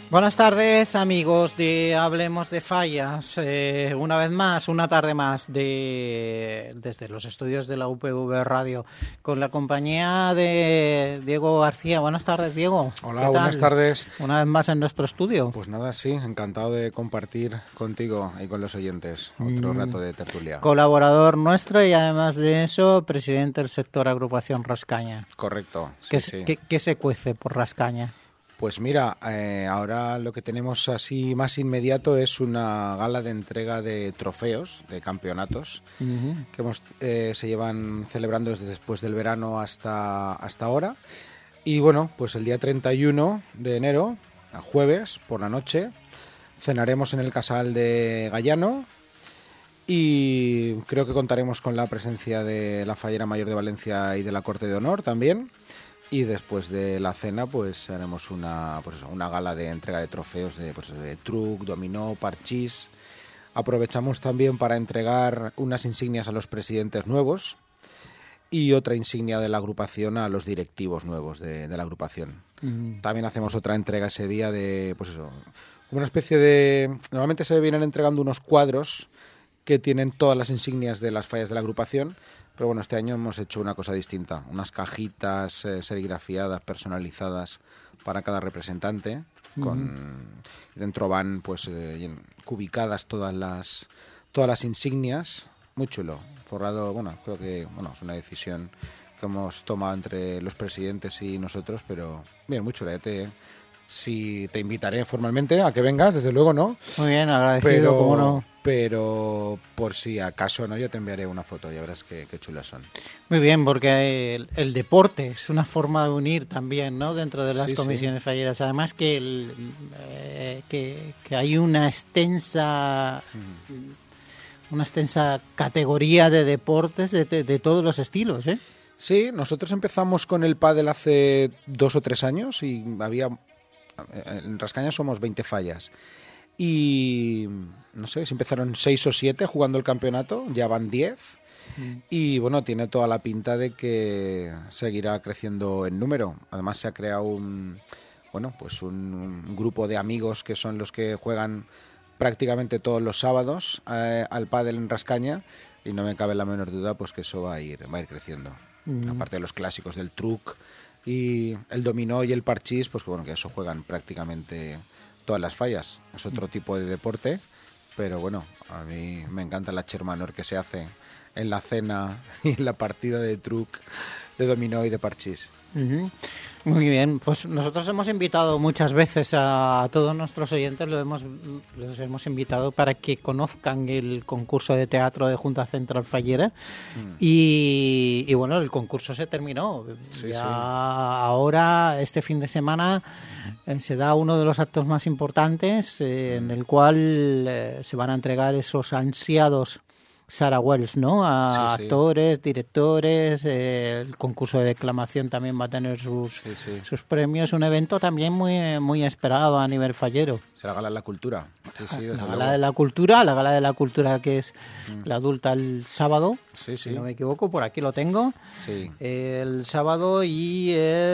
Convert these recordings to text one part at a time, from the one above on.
Buenas tardes, amigos de Hablemos de Fallas. Una vez más, una tarde más desde los estudios de la UPV Radio con la compañía de Diego García. Buenas tardes, Diego. Hola, buenas tardes. Una vez más en nuestro estudio. Pues nada, sí, encantado de compartir contigo y con los oyentes otro rato de tertulia. Colaborador nuestro y además de eso, presidente del sector Agrupación Rascaña. Correcto, sí. ¿Qué se cuece por Rascaña? Pues mira, ahora lo que tenemos así más inmediato es una gala de entrega de trofeos, de campeonatos, que se llevan celebrando desde después del verano hasta ahora. Y bueno, pues el día 31 de enero, el jueves, por la noche, cenaremos en el Casal de Gallano y creo que contaremos con la presencia de la Fallera Mayor de Valencia y de la Corte de Honor también. Y después de la cena, pues haremos una gala de entrega de trofeos de truc, dominó, parchís. Aprovechamos también para entregar unas insignias a los presidentes nuevos y otra insignia de la agrupación a los directivos nuevos de la agrupación. También hacemos otra entrega ese día de, una especie de... Normalmente se vienen entregando unos cuadros que tienen todas las insignias de las fallas de la agrupación. Pero bueno, este año hemos hecho una cosa distinta, unas cajitas serigrafiadas, personalizadas para cada representante. Dentro van cubicadas todas las insignias, muy chulo, forrado. Creo que es una decisión que hemos tomado entre los presidentes y nosotros, pero bien, muy chula. Sí, te invitaré formalmente a que vengas, desde luego, ¿no? Muy bien, agradecido, cómo no. Pero por si acaso no, yo te enviaré una foto, ya verás qué chulas son. Muy bien, porque el deporte es una forma de unir también, ¿no? Dentro de las comisiones falleras. Además que hay una extensa categoría de deportes de todos los estilos, ¿eh? Sí, nosotros empezamos con el pádel hace 2 o 3 años y en Rascaña somos 20 fallas. Y no sé, si empezaron 6 o 7 jugando el campeonato, ya van 10. Y bueno, tiene toda la pinta de que seguirá creciendo en número. Además se ha creado un grupo de amigos que son los que juegan prácticamente todos los sábados al pádel en Rascaña, y no me cabe la menor duda pues que eso va a ir creciendo. Aparte de los clásicos del truc y el dominó y el parchís, pues que eso juegan prácticamente todas las fallas. Es otro tipo de deporte, pero bueno, a mí me encanta la chermanor que se hace en la cena y en la partida de truc, de dominó y de parchís. Muy bien, pues nosotros hemos invitado muchas veces a todos nuestros oyentes, los hemos invitado para que conozcan el concurso de teatro de Junta Central Fallera y bueno, el concurso se terminó. Ahora, este fin de semana, se da uno de los actos más importantes en el cual se van a entregar esos ansiados Sarah Wells, ¿no? A actores, directores, el concurso de declamación también va a tener sus premios. Un evento también muy esperado a nivel fallero. Será la Gala de la Cultura. La Gala de la Cultura que es la adulta el sábado, si no me equivoco, por aquí lo tengo. Sí. El sábado y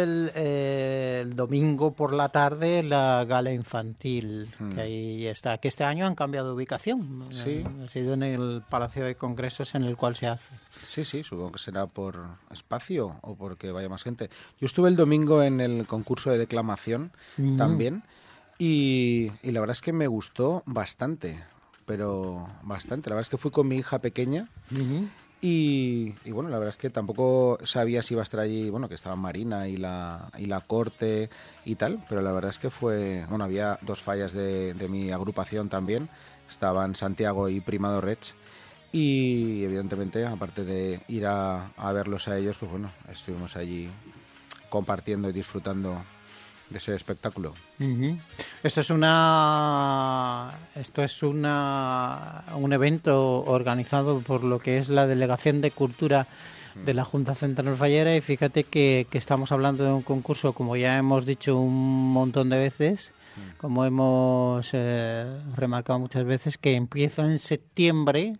el domingo por la tarde la gala infantil, que ahí está. Que este año han cambiado de ubicación. Ha sido en el Palacio de Congresos en el cual se hace. Sí, supongo que será por espacio o porque vaya más gente. Yo estuve el domingo en el concurso de declamación también y la verdad es que me gustó bastante, pero bastante. La verdad es que fui con mi hija pequeña y bueno, la verdad es que tampoco sabía si iba a estar allí, que estaba Marina y la corte y tal, pero la verdad es que había 2 fallas de mi agrupación también, estaban Santiago y Primado Reig. Y evidentemente, aparte de ir a verlos a ellos, pues estuvimos allí compartiendo y disfrutando de ese espectáculo. Esto es un evento organizado por lo que es la Delegación de Cultura de la Junta Central Fallera, y fíjate que estamos hablando de un concurso, como ya hemos dicho un montón de veces, como hemos remarcado muchas veces, que empieza en septiembre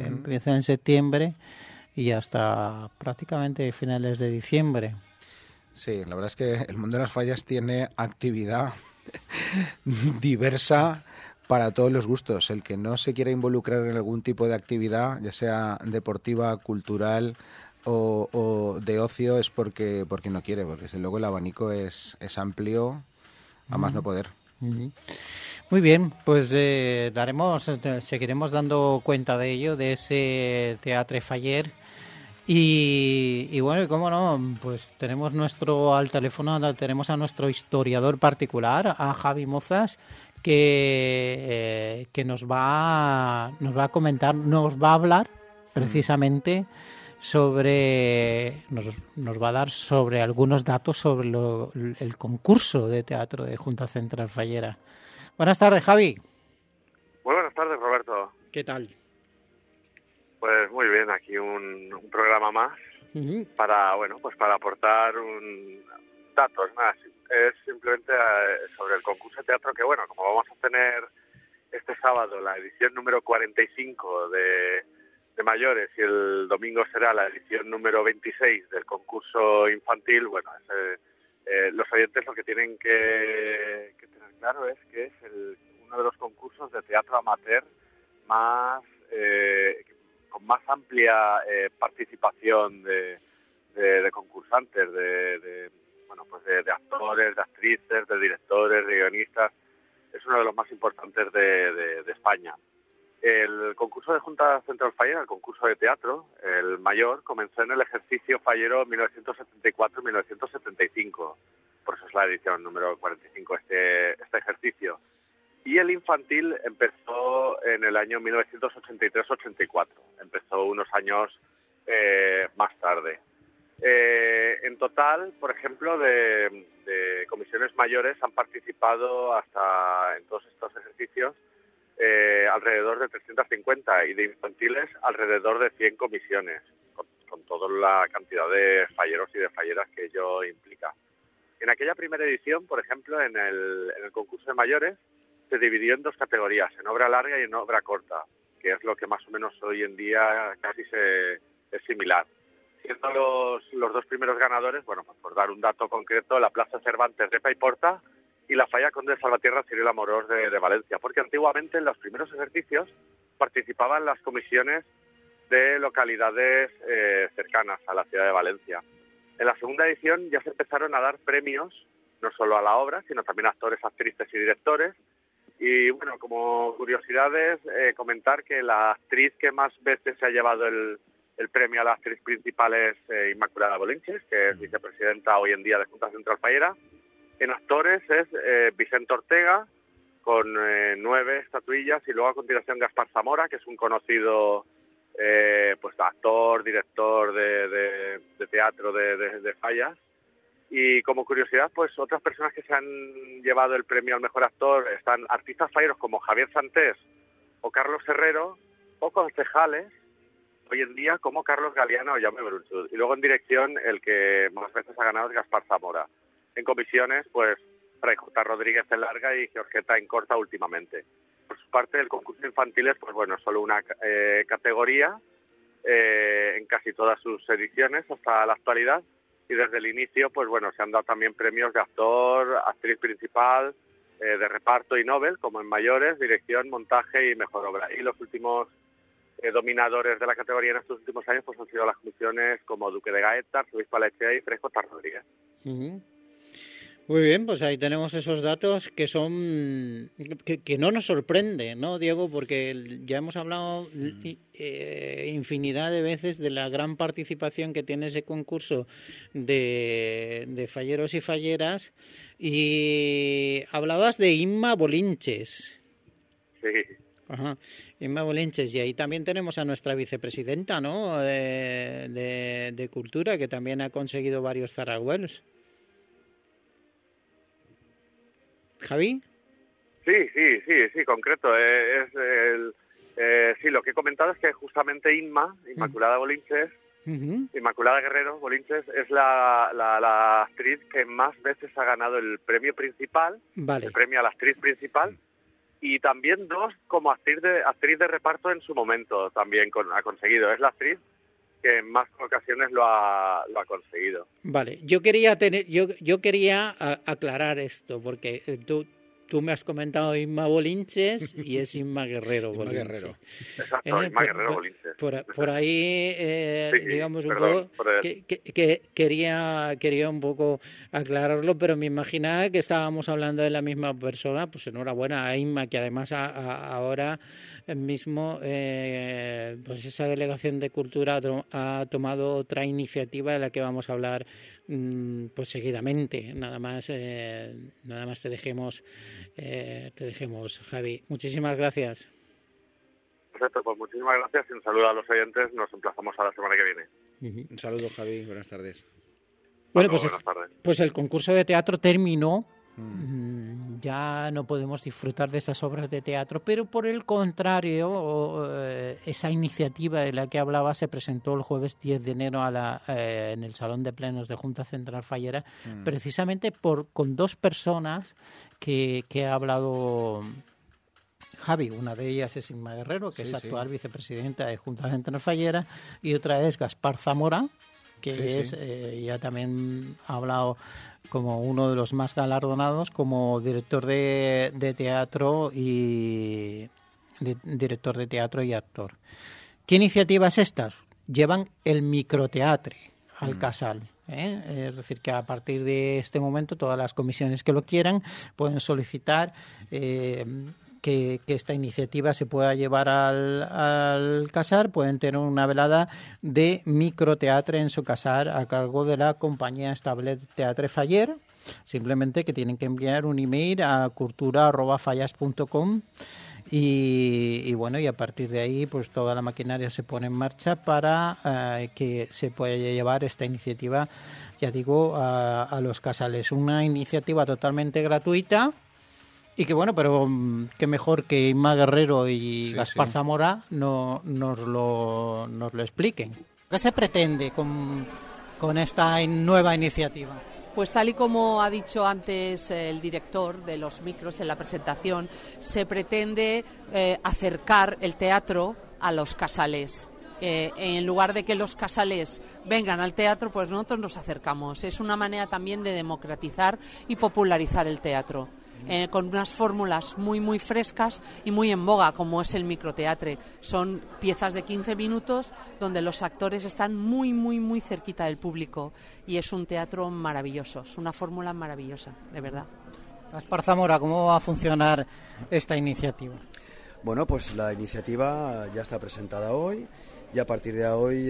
y hasta prácticamente finales de diciembre. Sí, la verdad es que el mundo de las fallas tiene actividad diversa para todos los gustos. El que no se quiera involucrar en algún tipo de actividad, ya sea deportiva, cultural o de ocio, es porque no quiere, porque desde luego el abanico es amplio a más no poder. Muy bien, pues seguiremos dando cuenta de ello, de ese Teatre Faller. Y bueno, y cómo no, pues tenemos al teléfono tenemos a nuestro historiador particular, a Javi Mozas, que nos va a comentar, nos va a hablar precisamente nos va a dar sobre algunos datos sobre el concurso de teatro de Junta Central Fallera. Buenas tardes, Javi. Muy buenas tardes, Roberto. ¿Qué tal? Pues muy bien, aquí un programa más para aportar datos más. Es simplemente sobre el concurso de teatro que, bueno, como vamos a tener este sábado la edición número 45 de mayores y el domingo será la edición número 26 del concurso infantil, bueno, los oyentes lo que tienen que tener claro es que es uno de los concursos de teatro amateur más con más amplia participación de concursantes, de actores, de actrices, de directores, de guionistas. Es uno de los más importantes de España. El concurso de Junta Central Fallera, el concurso de teatro, el mayor, comenzó en el ejercicio fallero 1974-1975. Por eso es la edición número 45 este ejercicio. Y el infantil empezó en el año 1983-84. Empezó unos años más tarde. En total, por ejemplo, de comisiones mayores han participado hasta en todos estos ejercicios alrededor de 350 y de infantiles alrededor de 100 comisiones, con toda la cantidad de falleros y de falleras que ello implica. En aquella primera edición, por ejemplo, en el concurso de mayores, se dividió en dos categorías, en obra larga y en obra corta, que es lo que más o menos hoy en día casi es similar. Siendo los dos primeros ganadores, bueno, pues por dar un dato concreto, la Plaza Cervantes de Paiporta y la Falla Conde de Salvatierra Cirilo Amorós de Valencia, porque antiguamente en los primeros ejercicios participaban las comisiones de localidades cercanas a la ciudad de Valencia. En la segunda edición ya se empezaron a dar premios, no solo a la obra, sino también a actores, actrices y directores. Y bueno, como curiosidades, comentar que la actriz que más veces se ha llevado el premio a la actriz principal es Inmaculada Bolinches, que es vicepresidenta hoy en día de Junta Central Fallera. En actores es Vicente Ortega, con 9 estatuillas, y luego a continuación Gaspar Zamora, que es un conocido actor, director de teatro de fallas. Y como curiosidad, pues otras personas que se han llevado el premio al mejor actor están artistas falleros como Javier Santés o Carlos Herrero, o concejales hoy en día como Carlos Galeano o Jaume Brunchud. Y luego en dirección el que más veces ha ganado es Gaspar Zamora. En comisiones, pues Fray J. Rodríguez en larga y Georgeta en corta últimamente. Por su parte, el concurso infantil es, pues bueno, solo una categoría en casi todas sus ediciones hasta la actualidad. Y desde el inicio, pues bueno, se han dado también premios de actor, actriz principal, de reparto y Nobel, como en mayores, dirección, montaje y mejor obra. Y los últimos dominadores de la categoría en estos últimos años pues han sido las comisiones como Duque de Gaeta, Luis Palechea y Fray J. Rodríguez. Muy bien, pues ahí tenemos esos datos que son que no nos sorprende, ¿no, Diego? Porque ya hemos hablado infinidad de veces de la gran participación que tiene ese concurso de falleros y falleras, y hablabas de Inma Bolinches. Sí. Ajá, Inma Bolinches, y ahí también tenemos a nuestra vicepresidenta, ¿no? de Cultura, que también ha conseguido varios Zaragüelos. ¿Javi? Sí, concreto. Sí, lo que he comentado es que justamente Inmaculada Bolinches, Inmaculada Guerrero Bolinches, es la actriz que más veces ha ganado el premio principal, el premio a la actriz principal, y también 2 como actriz de reparto en su momento también ha conseguido. Es la actriz que en más ocasiones lo ha conseguido. Vale, yo quería aclarar esto, porque tú me has comentado Inma Bolinches y es Inma Guerrero Bolinches. Guerrero. Exacto, Inma Guerrero Bolinches. Por ahí, sí, digamos, perdón, un poco, que quería un poco aclararlo, pero me imaginaba que estábamos hablando de la misma persona. Pues enhorabuena a Inma, que además ahora mismo pues esa delegación de cultura ha tomado otra iniciativa de la que vamos a hablar pues seguidamente. Nada más te dejemos, Javi. Muchísimas gracias. Perfecto, pues muchísimas gracias y un saludo a los oyentes. Nos emplazamos a la semana que viene. Un saludo, Javi. Buenas tardes. Bueno, buenas tardes. Pues el concurso de teatro terminó. Ya no podemos disfrutar de esas obras de teatro, pero por el contrario, esa iniciativa de la que hablaba se presentó el jueves 10 de enero en el Salón de Plenos de Junta Central Fallera, precisamente con dos personas que ha hablado Javi. Una de ellas es Inma Guerrero, que es actual vicepresidenta de Junta Central Fallera, y otra es Gaspar Zamora, que ya también ha hablado como uno de los más galardonados como director de teatro y actor. ¿Qué iniciativas estas? Llevan el microteatre al Casal. Es decir, que a partir de este momento todas las comisiones que lo quieran pueden solicitar que esta iniciativa se pueda llevar al Casar. Pueden tener una velada de microteatre en su Casar a cargo de la compañía estable Teatre Faller. Simplemente que tienen que enviar un email a cultura@fallas.com y bueno, y a partir de ahí pues toda la maquinaria se pone en marcha para que se pueda llevar esta iniciativa, ya digo, a los casales. Una iniciativa totalmente gratuita. Y que bueno, pero qué mejor que Inma Guerrero y Gaspar Zamora nos lo expliquen. ¿Qué se pretende con esta nueva iniciativa? Pues tal y como ha dicho antes el director de los micros en la presentación, se pretende acercar el teatro a los casales. En lugar de que los casales vengan al teatro, pues nosotros nos acercamos. Es una manera también de democratizar y popularizar el teatro. Con unas fórmulas muy muy frescas y muy en boga, como es el microteatre. Son piezas de 15 minutos donde los actores están muy muy muy cerquita del público y es un teatro maravilloso, es una fórmula maravillosa, de verdad. Gaspar Zamora, ¿cómo va a funcionar esta iniciativa? Bueno, pues la iniciativa ya está presentada hoy. Y a partir de hoy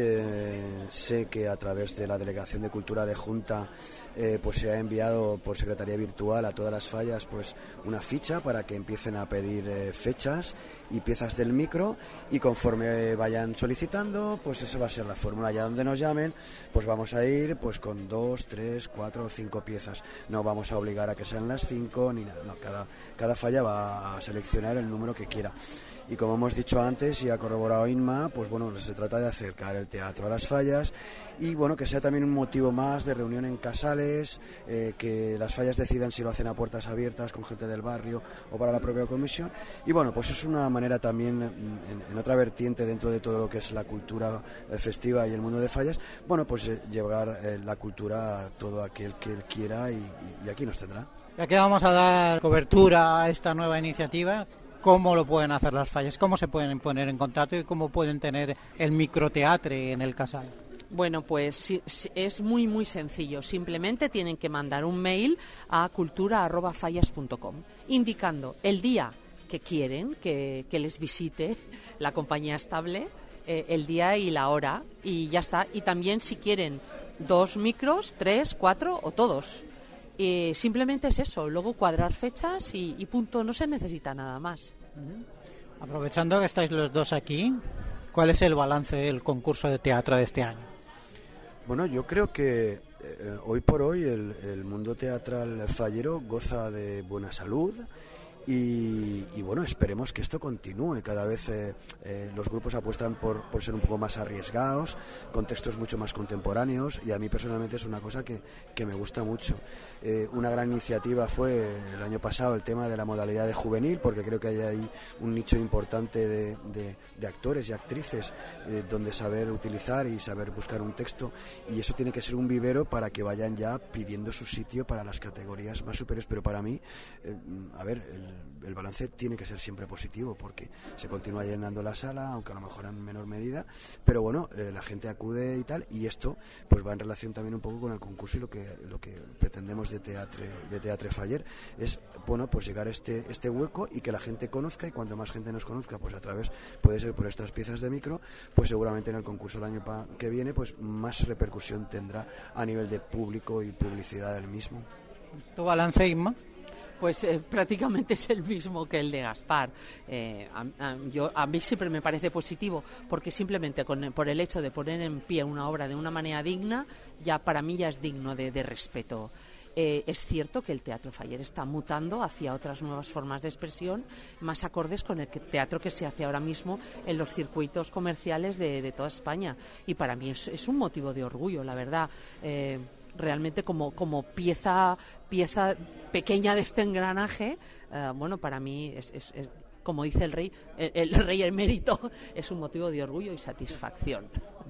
sé que a través de la Delegación de Cultura de Junta pues se ha enviado por secretaría virtual a todas las fallas pues una ficha para que empiecen a pedir fechas y piezas del micro, y conforme vayan solicitando pues esa va a ser la fórmula. Ya donde nos llamen pues vamos a ir pues con 2, 3, 4 o 5 piezas. No vamos a obligar a que sean las 5 ni nada. No, cada falla va a seleccionar el número que quiera. Y como hemos dicho antes y ha corroborado Inma, pues bueno, se trata de acercar el teatro a las fallas y bueno, que sea también un motivo más de reunión en casales, que las fallas decidan si lo hacen a puertas abiertas con gente del barrio o para la propia comisión. Y bueno, pues es una manera también en otra vertiente dentro de todo lo que es la cultura festiva y el mundo de fallas, bueno, pues llevar la cultura a todo aquel que quiera y aquí nos tendrá. Ya que vamos a dar cobertura a esta nueva iniciativa, ¿cómo lo pueden hacer las fallas? ¿Cómo se pueden poner en contacto y cómo pueden tener el microteatre en el Casal? Bueno, pues es muy muy sencillo. Simplemente tienen que mandar un mail a cultura@fallas.com indicando el día que quieren que les visite la compañía estable, el día y la hora, y ya está. Y también si quieren 2 micros, 3, 4 o todos. Simplemente es eso, luego cuadrar fechas y punto, no se necesita nada más. Aprovechando que estáis los dos aquí, ¿cuál es el balance del concurso de teatro de este año? Bueno, yo creo que hoy por hoy el mundo teatral fallero goza de buena salud Y bueno, esperemos que esto continúe. Cada vez los grupos apuestan por ser un poco más arriesgados, con textos mucho más contemporáneos, y a mí personalmente es una cosa que me gusta mucho. Una gran iniciativa fue el año pasado el tema de la modalidad de juvenil, porque creo que hay ahí un nicho importante de actores y actrices donde saber utilizar y saber buscar un texto, y eso tiene que ser un vivero para que vayan ya pidiendo su sitio para las categorías más superiores. Pero para mí, el balance tiene que ser siempre positivo, porque se continúa llenando la sala, aunque a lo mejor en menor medida, pero bueno, la gente acude y tal, y esto pues va en relación también un poco con el concurso, y lo que pretendemos de Teatre Faller es, bueno, pues llegar a este hueco y que la gente conozca, y cuanto más gente nos conozca, pues a través, puede ser por estas piezas de micro, pues seguramente en el concurso el año que viene pues más repercusión tendrá a nivel de público y publicidad del mismo. ¿Tu balance, Inma? Pues prácticamente es el mismo que el de Gaspar. A mí siempre me parece positivo, porque simplemente por el hecho de poner en pie una obra de una manera digna, ya para mí ya es digno de respeto. Es cierto que el Teatro Faller está mutando hacia otras nuevas formas de expresión, más acordes con el teatro que se hace ahora mismo en los circuitos comerciales de toda España. Y para mí es un motivo de orgullo, la verdad. Realmente como pieza pequeña de este engranaje, bueno, para mí es como dice el rey emérito, es un motivo de orgullo y satisfacción.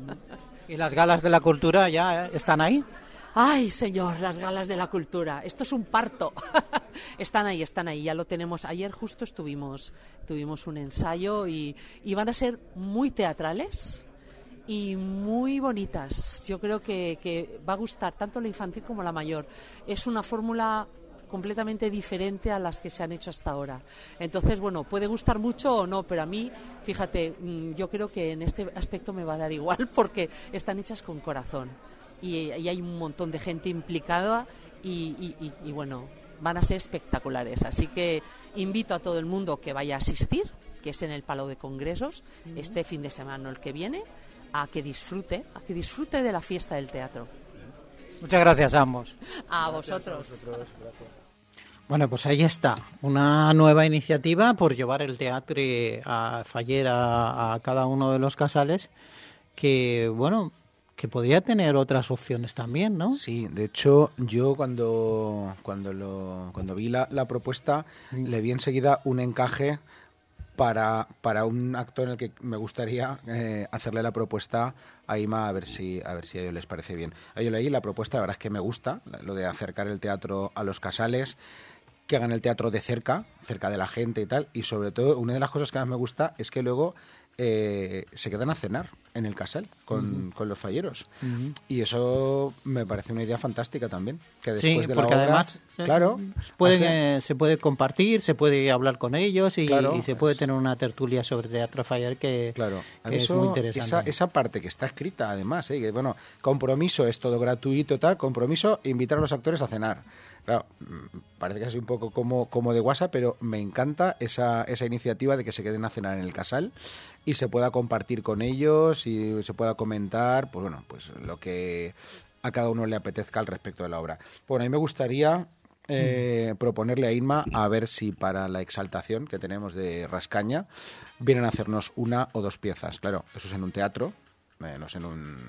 ¿Y las galas de la cultura ya están ahí? Ay, señor, las galas de la cultura, esto es un parto. Están ahí, ya lo tenemos. Ayer justo tuvimos un ensayo y van a ser muy teatrales y muy bonitas. Yo creo que va a gustar tanto la infantil como la mayor. Es una fórmula completamente diferente a las que se han hecho hasta ahora. Entonces, bueno, puede gustar mucho o no, pero a mí, fíjate, yo creo que en este aspecto me va a dar igual, porque están hechas con corazón y hay un montón de gente implicada y bueno, van a ser espectaculares. Así que invito a todo el mundo que vaya a asistir, que es en el Palau de Congresos, este fin de semana, el que viene, a que disfrute de la fiesta del teatro. Muchas gracias a ambos. A vosotros. Gracias. Bueno, pues ahí está, una nueva iniciativa por llevar el teatro a Faller a cada uno de los casales, que bueno, que podría tener otras opciones también, ¿no? Sí, de hecho yo cuando vi la propuesta le vi enseguida un encaje para un acto en el que me gustaría hacerle la propuesta a Ima, a ver si a ellos les parece bien. Yo leí la propuesta, la verdad es que me gusta, lo de acercar el teatro a los casales, que hagan el teatro de cerca de la gente y tal, y sobre todo una de las cosas que más me gusta es que luego se quedan a cenar en el casal con los falleros. Y eso me parece una idea fantástica también, que después de la obra, además claro, se puede compartir, se puede hablar con ellos y, claro, y se puede tener una tertulia sobre Teatro Faller que es muy interesante. Esa parte que está escrita además, que bueno, compromiso es todo gratuito, tal, compromiso, invitar a los actores a cenar. Claro, parece que es un poco como de WhatsApp, pero me encanta esa iniciativa de que se queden a cenar en el casal y se pueda compartir con ellos y se pueda comentar, pues bueno, pues lo que a cada uno le apetezca al respecto de la obra. Bueno, a mí me gustaría proponerle a Inma a ver si para la exaltación que tenemos de Rascaña vienen a hacernos una o dos piezas. Claro, eso es en un teatro, no es en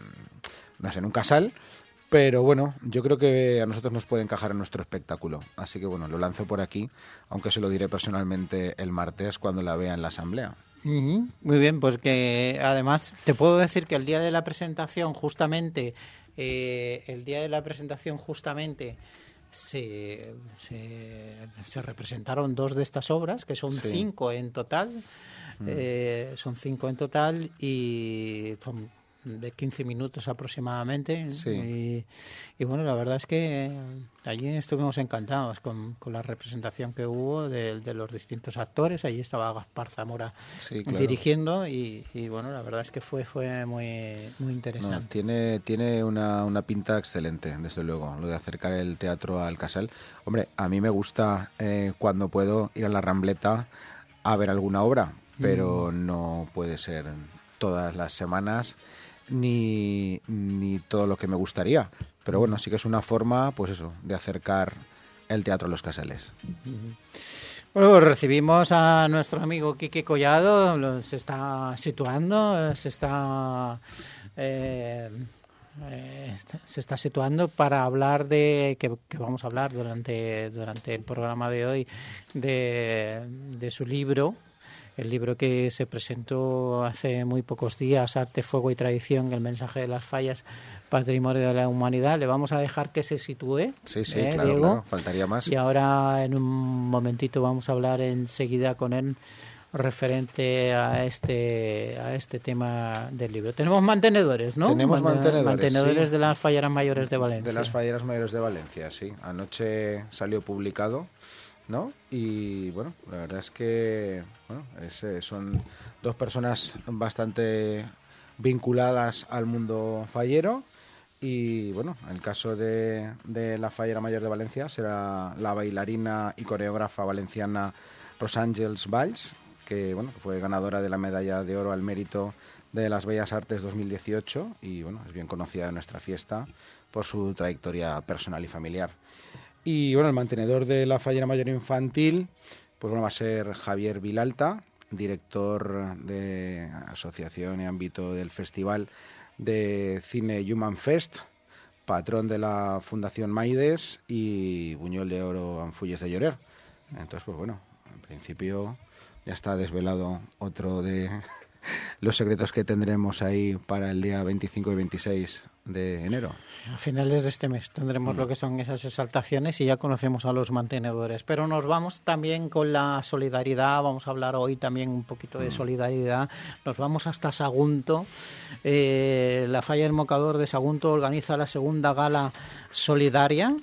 un casal. Pero bueno, yo creo que a nosotros nos puede encajar en nuestro espectáculo. Así que bueno, lo lanzo por aquí, aunque se lo diré personalmente el martes cuando la vea en la asamblea. Muy bien, pues que además te puedo decir que el día de la presentación justamente, se representaron 2 de estas obras, que son 5 en total. Son 5 en total y son de 15 minutos aproximadamente. Sí. Y bueno, la verdad es que allí estuvimos encantados con la representación que hubo de los distintos actores. Allí estaba Gaspar Zamora dirigiendo y bueno, la verdad es que fue muy interesante. No, tiene una pinta excelente, desde luego, lo de acercar el teatro al casal. Hombre, a mí me gusta cuando puedo ir a la Rambleta a ver alguna obra, pero no puede ser todas las semanas ni todo lo que me gustaría, pero bueno, sí que es una forma, pues eso, de acercar el teatro a los casales. Bueno, recibimos a nuestro amigo Quique Collado, se está situando, se está para hablar de que vamos a hablar durante el programa de hoy de su libro. El libro que se presentó hace muy pocos días, Arte, Fuego y Tradición, el mensaje de las fallas, patrimonio de la humanidad. Le vamos a dejar que se sitúe. Sí, Diego. Claro, faltaría más. Y ahora en un momentito vamos a hablar enseguida con él referente a este tema del libro. Tenemos mantenedores, ¿no? Tenemos mantenedores sí. De las Falleras Mayores de Valencia. De las Falleras Mayores de Valencia, sí. Anoche salió publicado, ¿no? Y bueno, la verdad es que son dos personas bastante vinculadas al mundo fallero. Y bueno, en el caso de la Fallera Mayor de Valencia será la bailarina y coreógrafa valenciana Rosàngels Valls, que bueno, fue ganadora de la medalla de oro al mérito de las Bellas Artes 2018 y bueno, es bien conocida en nuestra fiesta por su trayectoria personal y familiar. Y bueno, el mantenedor de la Fallera Mayor Infantil pues bueno, va a ser Javier Vilalta, director de asociación y ámbito del Festival de Cine Human Fest, patrón de la Fundación Maides y Buñol de Oro en Fulles de Llorer. Entonces, pues bueno, en principio ya está desvelado otro de los secretos que tendremos ahí para el día 25 y 26 de enero. A finales de este mes tendremos lo que son esas exaltaciones y ya conocemos a los mantenedores. Pero nos vamos también con la solidaridad. Vamos a hablar hoy también un poquito de solidaridad. Nos vamos hasta Sagunto. La Falla del Mocador de Sagunto organiza la segunda gala solidaria.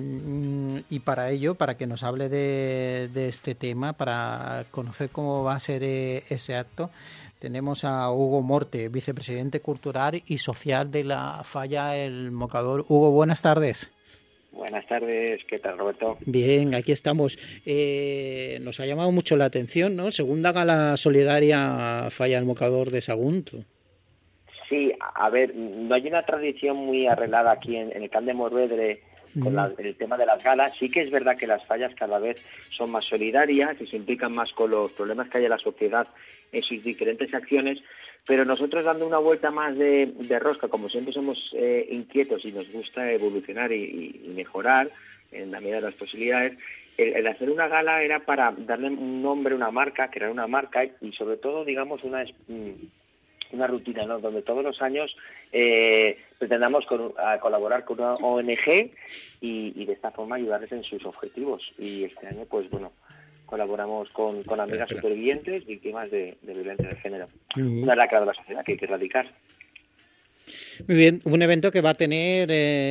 Y para ello, para que nos hable de este tema, para conocer cómo va a ser ese acto, tenemos a Hugo Morte, vicepresidente cultural y social de la Falla El Mocador. Hugo, buenas tardes. Buenas tardes, ¿qué tal, Roberto? Bien, aquí estamos. Nos ha llamado mucho la atención, ¿no? Segunda gala solidaria Falla El Mocador de Sagunto. Sí, a ver, no hay una tradición muy arreglada aquí en el Camp de Morvedre con el tema de las galas. Sí que es verdad que las fallas cada vez son más solidarias y se implican más con los problemas que hay en la sociedad en sus diferentes acciones, pero nosotros dando una vuelta más de rosca, como siempre somos inquietos y nos gusta evolucionar y mejorar en la medida de las posibilidades, el hacer una gala era para darle un nombre, una marca, crear una marca y sobre todo, digamos, una rutina, ¿no? Donde todos los años pretendamos colaborar con una ONG y de esta forma ayudarles en sus objetivos. Y este año, pues bueno, colaboramos con amigas supervivientes víctimas de violencia de género. Una lacra de la sociedad que hay que erradicar. Muy bien, un evento que va a tener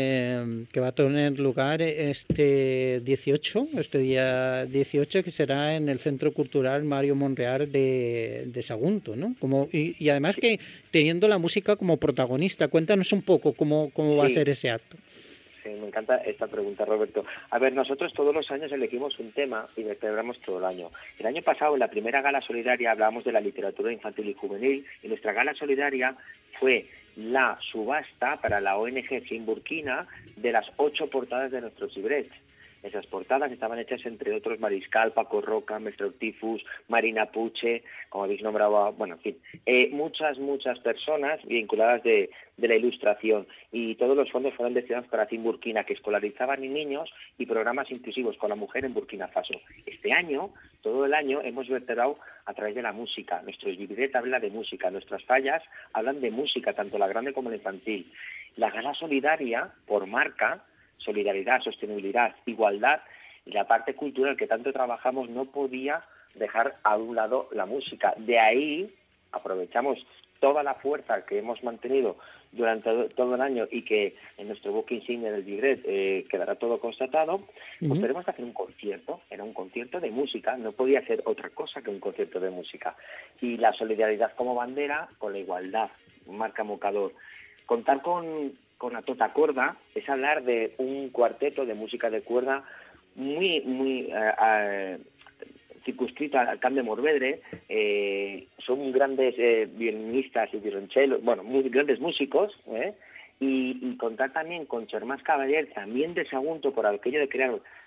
lugar este día 18, que será en el Centro Cultural Mario Monreal de Sagunto, ¿no? Y además que teniendo la música como protagonista, cuéntanos un poco cómo va a ser ese acto. Sí, me encanta esta pregunta, Roberto. A ver, nosotros todos los años elegimos un tema y lo celebramos todo el año. El año pasado, en la primera gala solidaria, hablábamos de la literatura infantil y juvenil, y nuestra gala solidaria fue la subasta para la ONG Fin Burkina de las 8 portadas de nuestros librets. Esas portadas estaban hechas, entre otros, Mariscal, Paco Roca, Mestre Ortifus, Marina Puche, como habéis nombrado, bueno, en fin, muchas personas vinculadas de la ilustración, y todos los fondos fueron destinados para Fin Burkina, que escolarizaban niños y programas inclusivos con la mujer en Burkina Faso. Este año, todo el año, hemos vertebrado a través de la música. Nuestro libret habla de música, nuestras fallas hablan de música, tanto la grande como la infantil. La gala solidaria, por marca, solidaridad, sostenibilidad, igualdad, y la parte cultural que tanto trabajamos, no podía dejar a un lado la música. De ahí aprovechamos toda la fuerza que hemos mantenido durante todo el año y que en nuestro buque insignia del libret quedará todo constatado, pues tenemos que hacer un concierto. Era un concierto de música, no podía ser otra cosa que un concierto de música. Y la solidaridad como bandera, con la igualdad, marca Mocador. Contar con a tota corda es hablar de un cuarteto de música de cuerda muy circunscrito al Camp de Morvedre. Son grandes violinistas y violonchelos, bueno, muy grandes músicos, y contar también con Germán Cavalier, también de Sagunto, por aquello de crear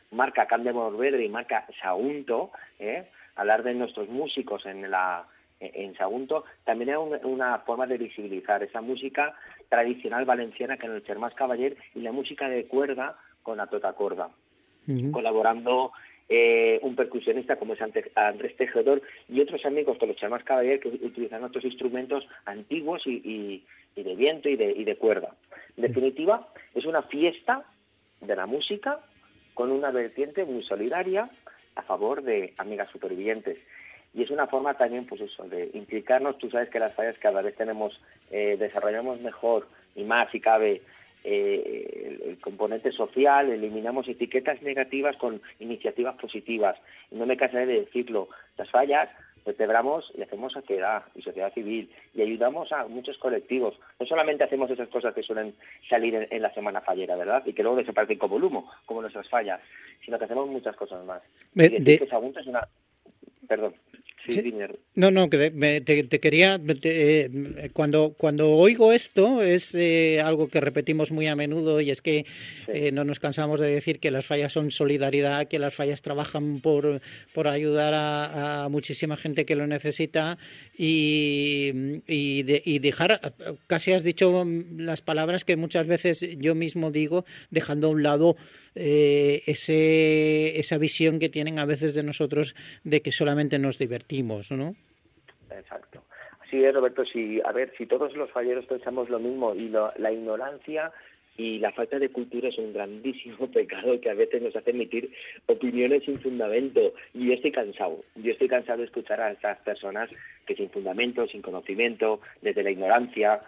marca Camp de Morvedre y marca Sagunto, hablar de nuestros músicos en Sagunto, también es una forma de visibilizar esa música tradicional valenciana que en el Germán Cavaller y la música de cuerda con la totacorda, colaborando un percusionista como es Andrés Tejedor y otros amigos con los Germán Cavaller que utilizan otros instrumentos antiguos y de viento y de cuerda. En definitiva, es una fiesta de la música con una vertiente muy solidaria a favor de amigas supervivientes. Y es una forma también, pues eso, de implicarnos. Tú sabes que las fallas cada vez desarrollamos mejor y más, si cabe, el componente social, eliminamos etiquetas negativas con iniciativas positivas. Y no me cansaré de decirlo, las fallas vertebramos y hacemos sociedad y sociedad civil y ayudamos a muchos colectivos. No solamente hacemos esas cosas que suelen salir en la semana fallera, ¿verdad? Y que luego desaparecen como el humo, como nuestras fallas, sino que hacemos muchas cosas más. Y decir que Sagunto es una... Perdón. Sí, no, que te quería... cuando oigo esto es algo que repetimos muy a menudo y es que no nos cansamos de decir que las fallas son solidaridad, que las fallas trabajan por ayudar a muchísima gente que lo necesita y dejar, casi has dicho las palabras que muchas veces yo mismo digo, dejando a un lado esa visión que tienen a veces de nosotros de que solamente nos divertimos, ¿no? Exacto. Así es, Roberto. Si todos los falleros pensamos lo mismo y la ignorancia y la falta de cultura es un grandísimo pecado que a veces nos hace emitir opiniones sin fundamento. Y yo estoy cansado de escuchar a estas personas que sin fundamento, sin conocimiento, desde la ignorancia,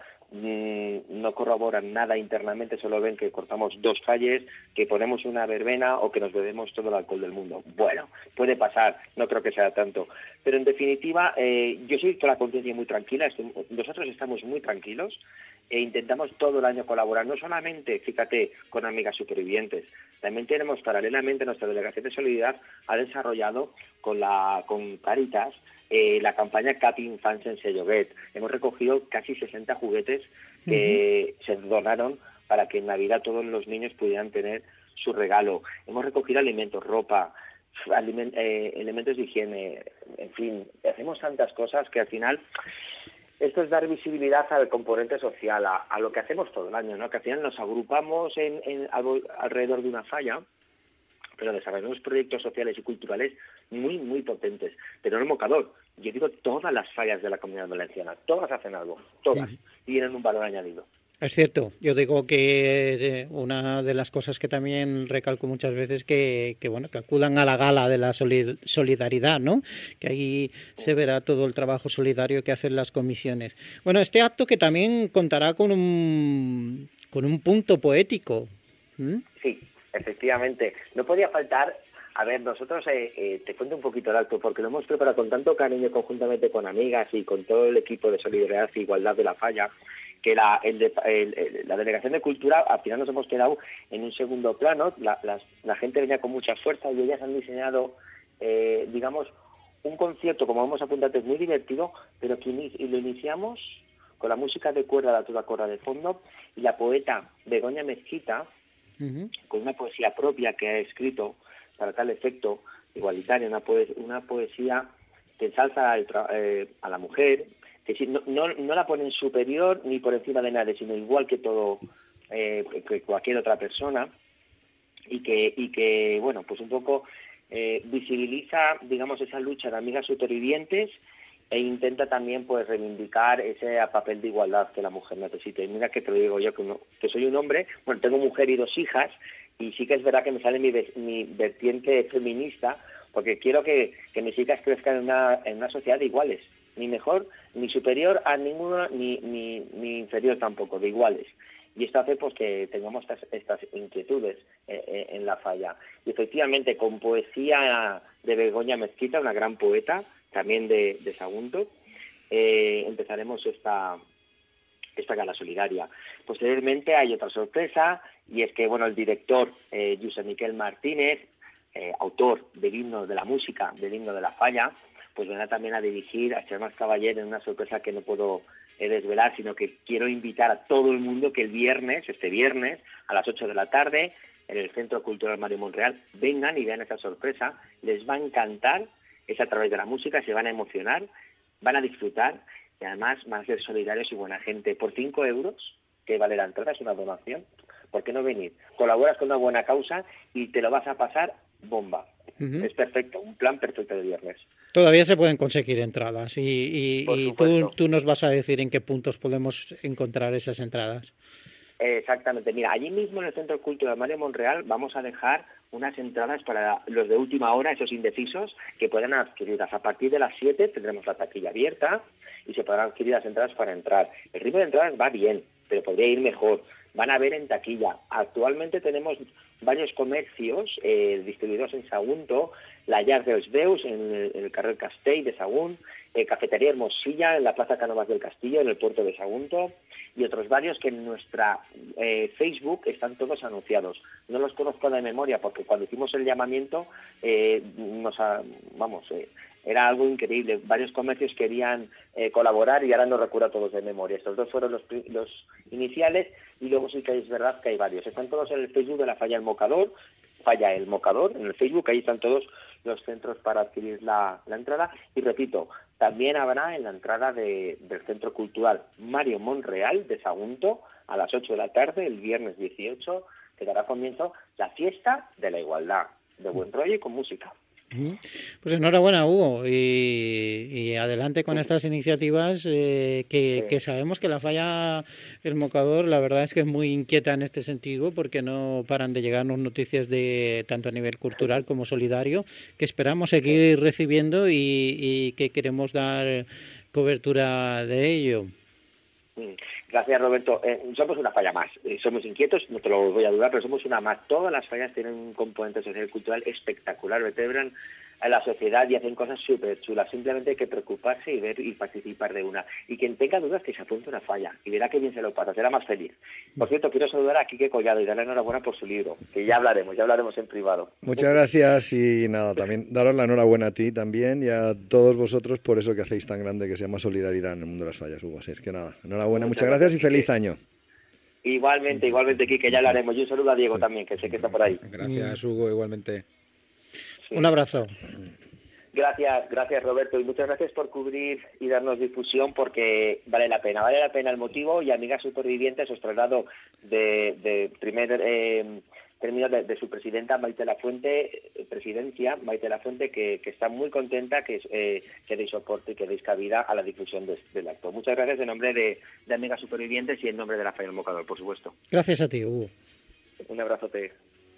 no corroboran nada internamente, solo ven que cortamos 2 falles, que ponemos una verbena o que nos bebemos todo el alcohol del mundo. Bueno, puede pasar, no creo que sea tanto. Pero en definitiva, yo soy con la conciencia muy tranquila, nosotros estamos muy tranquilos e intentamos todo el año colaborar, no solamente, fíjate, con amigas supervivientes, también tenemos paralelamente nuestra delegación de solidaridad ha desarrollado con Caritas la campaña Cap Infants Sense Lloguet. Hemos recogido casi 60 juguetes que se donaron para que en Navidad todos los niños pudieran tener su regalo. Hemos recogido alimentos, ropa, elementos de higiene, en fin, hacemos tantas cosas que al final esto es dar visibilidad al componente social, a lo que hacemos todo el año, ¿no? Que al final nos agrupamos alrededor de una falla, pero desarrollamos proyectos sociales y culturales muy, muy potentes. Pero no mocador. Yo digo todas las fallas de la Comunidad Valenciana. Todas hacen algo. Todas. Y tienen un valor añadido. Es cierto. Yo digo que una de las cosas que también recalco muchas veces que acudan a la gala de la solidaridad, ¿no? Que ahí se verá todo el trabajo solidario que hacen las comisiones. Bueno, este acto que también contará con un punto poético. Sí. Efectivamente, no podía faltar. A ver, nosotros te cuento un poquito el acto porque lo hemos preparado con tanto cariño conjuntamente con amigas y con todo el equipo de Solidaridad e Igualdad de la Falla, que la Delegación de Cultura al final nos hemos quedado en un segundo plano. La gente venía con mucha fuerza y ellas han diseñado, digamos, un concierto, como vamos a apuntar, es muy divertido, pero que lo iniciamos con la música de cuerda, la toda corda de fondo, y la poeta Begoña Mezquita, con una poesía propia que ha escrito para tal efecto igualitario, una poesía que ensalza a la mujer, que no la pone en superior ni por encima de nadie, sino igual que que cualquier otra persona, y que bueno, pues un poco visibiliza, digamos, esa lucha de amigas supervivientes e intenta también pues reivindicar ese papel de igualdad que la mujer necesita. Y mira que te lo digo yo, que soy un hombre, bueno, tengo mujer y 2 hijas, y sí que es verdad que me sale mi vertiente feminista, porque quiero que mis hijas crezcan en una sociedad de iguales, ni mejor, ni superior a ninguna, ni inferior tampoco, de iguales. Y esto hace pues que tengamos estas inquietudes en la falla. Y efectivamente, con poesía de Begoña Mezquita, una gran poeta, también de Sagunto, empezaremos esta gala solidaria. Posteriormente hay otra sorpresa, y es que bueno, el director Josep Miquel Martínez, autor del himno de la música, del himno de la falla, pues vendrá también a dirigir a Germán Cavaller en una sorpresa que no puedo desvelar, sino que quiero invitar a todo el mundo que este viernes, a las 8 de la tarde, en el Centro Cultural Mario Monreal, vengan y vean esa sorpresa, les va a encantar, es a través de la música, se van a emocionar, van a disfrutar y además van a ser solidarios y buena gente. Por 5 euros, que vale la entrada, es una donación, ¿por qué no venir? Colaboras con una buena causa y te lo vas a pasar bomba. Es perfecto, un plan perfecto de viernes. Todavía se pueden conseguir entradas y tú nos vas a decir en qué puntos podemos encontrar esas entradas. Exactamente. Mira, allí mismo en el Centro Cultural Mario Monreal vamos a dejar unas entradas para los de última hora, esos indecisos, que puedan adquirirlas. A partir de las 7 tendremos la taquilla abierta y se podrán adquirir las entradas para entrar. El ritmo de entradas va bien, pero podría ir mejor. Van a ver en taquilla. Actualmente tenemos varios comercios distribuidos en Sagunto, la Llar dels Déus en el carrer Castell de Sagún, Cafetería Hermosilla en la Plaza Cánovas del Castillo, en el puerto de Sagunto, y otros varios que en nuestra Facebook están todos anunciados. No los conozco de memoria porque cuando hicimos el llamamiento era algo increíble. Varios comercios querían colaborar y ahora no recuerdo a todos de memoria. Estos dos fueron los iniciales y luego sí que es verdad que hay varios. Están todos en el Facebook de la Falla El Mocador, en el Facebook, ahí están todos los centros para adquirir la entrada. Y repito, también habrá en la entrada del Centro Cultural Mario Monreal de Sagunto a las 8 de la tarde, el viernes 18, que dará comienzo la fiesta de la igualdad, de buen rollo y con música. Pues enhorabuena, Hugo, y adelante con estas iniciativas que sabemos que la Falla El Mocador, la verdad es que es muy inquieta en este sentido porque no paran de llegarnos noticias de tanto a nivel cultural como solidario que esperamos seguir recibiendo y que queremos dar cobertura de ello. Gracias, Roberto. Somos una falla más. Somos inquietos, no te lo voy a dudar, pero somos una más. Todas las fallas tienen un componente social y cultural espectacular. Vertebran a la sociedad y hacen cosas súper chulas. Simplemente hay que preocuparse y ver y participar de una. Y quien tenga dudas, que se apunte a una falla y verá que bien se lo pasa, será más feliz. Por cierto, quiero saludar a Quique Collado y darle enhorabuena por su libro, que ya hablaremos en privado. Muchas gracias y nada, también daros la enhorabuena a ti también y a todos vosotros por eso que hacéis tan grande que se llama solidaridad en el mundo de las fallas, Hugo. Así es que nada, enhorabuena, muchas gracias y feliz año. Igualmente, Quique, ya hablaremos. Y un saludo a Diego también, que sé que está por ahí. Gracias, Hugo, igualmente. Sí. Un abrazo. Gracias Roberto, y muchas gracias por cubrir y darnos difusión porque vale la pena el motivo. Y Amigas Supervivientes os traslado de primer término de su presidenta Maite Lafuente, que está muy contenta que deis soporte y que deis cabida a la difusión del acto. Muchas gracias en nombre de Amigas Supervivientes y en nombre de la Falla El Mocador, por supuesto. Gracias a ti, Hugo. Un abrazote.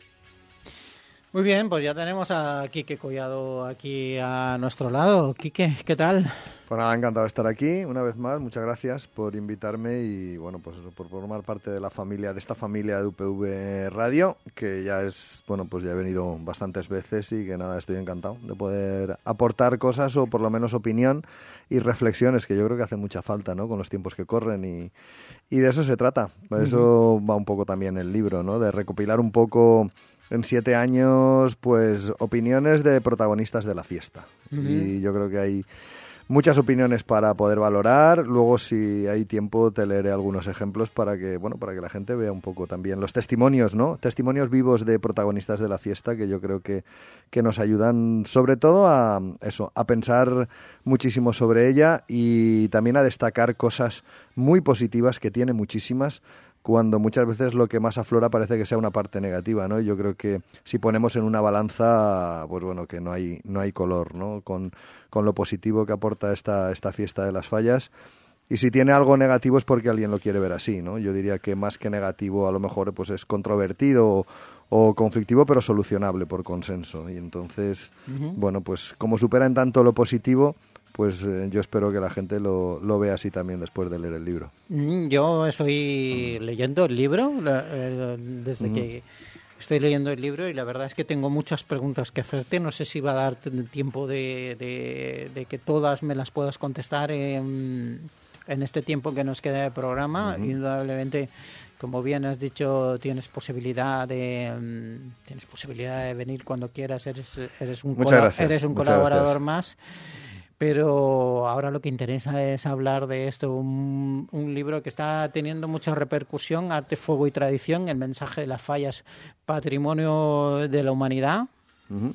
Muy bien, pues ya tenemos a Quique Collado aquí a nuestro lado. Quique, ¿qué tal? Pues nada, encantado de estar aquí una vez más. Muchas gracias por invitarme y bueno, pues eso, por formar parte de esta familia de UPV Radio, que ya es, bueno, pues ya he venido bastantes veces y que nada, estoy encantado de poder aportar cosas o por lo menos opinión y reflexiones que yo creo que hacen mucha falta, ¿no? Con los tiempos que corren y de eso se trata. Por eso va un poco también el libro, ¿no? De recopilar un poco en 7 años, pues opiniones de protagonistas de la fiesta. Y yo creo que hay muchas opiniones para poder valorar. Luego, si hay tiempo, te leeré algunos ejemplos para que la gente vea un poco también los testimonios, ¿no? Testimonios vivos de protagonistas de la fiesta que yo creo que nos ayudan sobre todo a pensar muchísimo sobre ella y también a destacar cosas muy positivas, que tiene muchísimas, cuando muchas veces lo que más aflora parece que sea una parte negativa, ¿no? Yo creo que si ponemos en una balanza, pues bueno, que no hay color, ¿no? Con lo positivo que aporta esta fiesta de las fallas. Y si tiene algo negativo es porque alguien lo quiere ver así, ¿no? Yo diría que más que negativo a lo mejor pues es controvertido o conflictivo, pero solucionable por consenso. Y entonces, bueno, pues como supera en tanto lo positivo, pues yo espero que la gente lo vea así también después de leer el libro. Yo estoy leyendo el libro desde que estoy leyendo el libro y la verdad es que tengo muchas preguntas que hacerte. No sé si va a dar tiempo de que todas me las puedas contestar en este tiempo que nos queda de programa. Indudablemente, como bien has dicho, tienes posibilidad de venir cuando quieras. Eres un colaborador más. Pero ahora lo que interesa es hablar de esto, un libro que está teniendo mucha repercusión, Arte, Fuego y Tradición, el mensaje de las fallas, patrimonio de la humanidad. Uh-huh.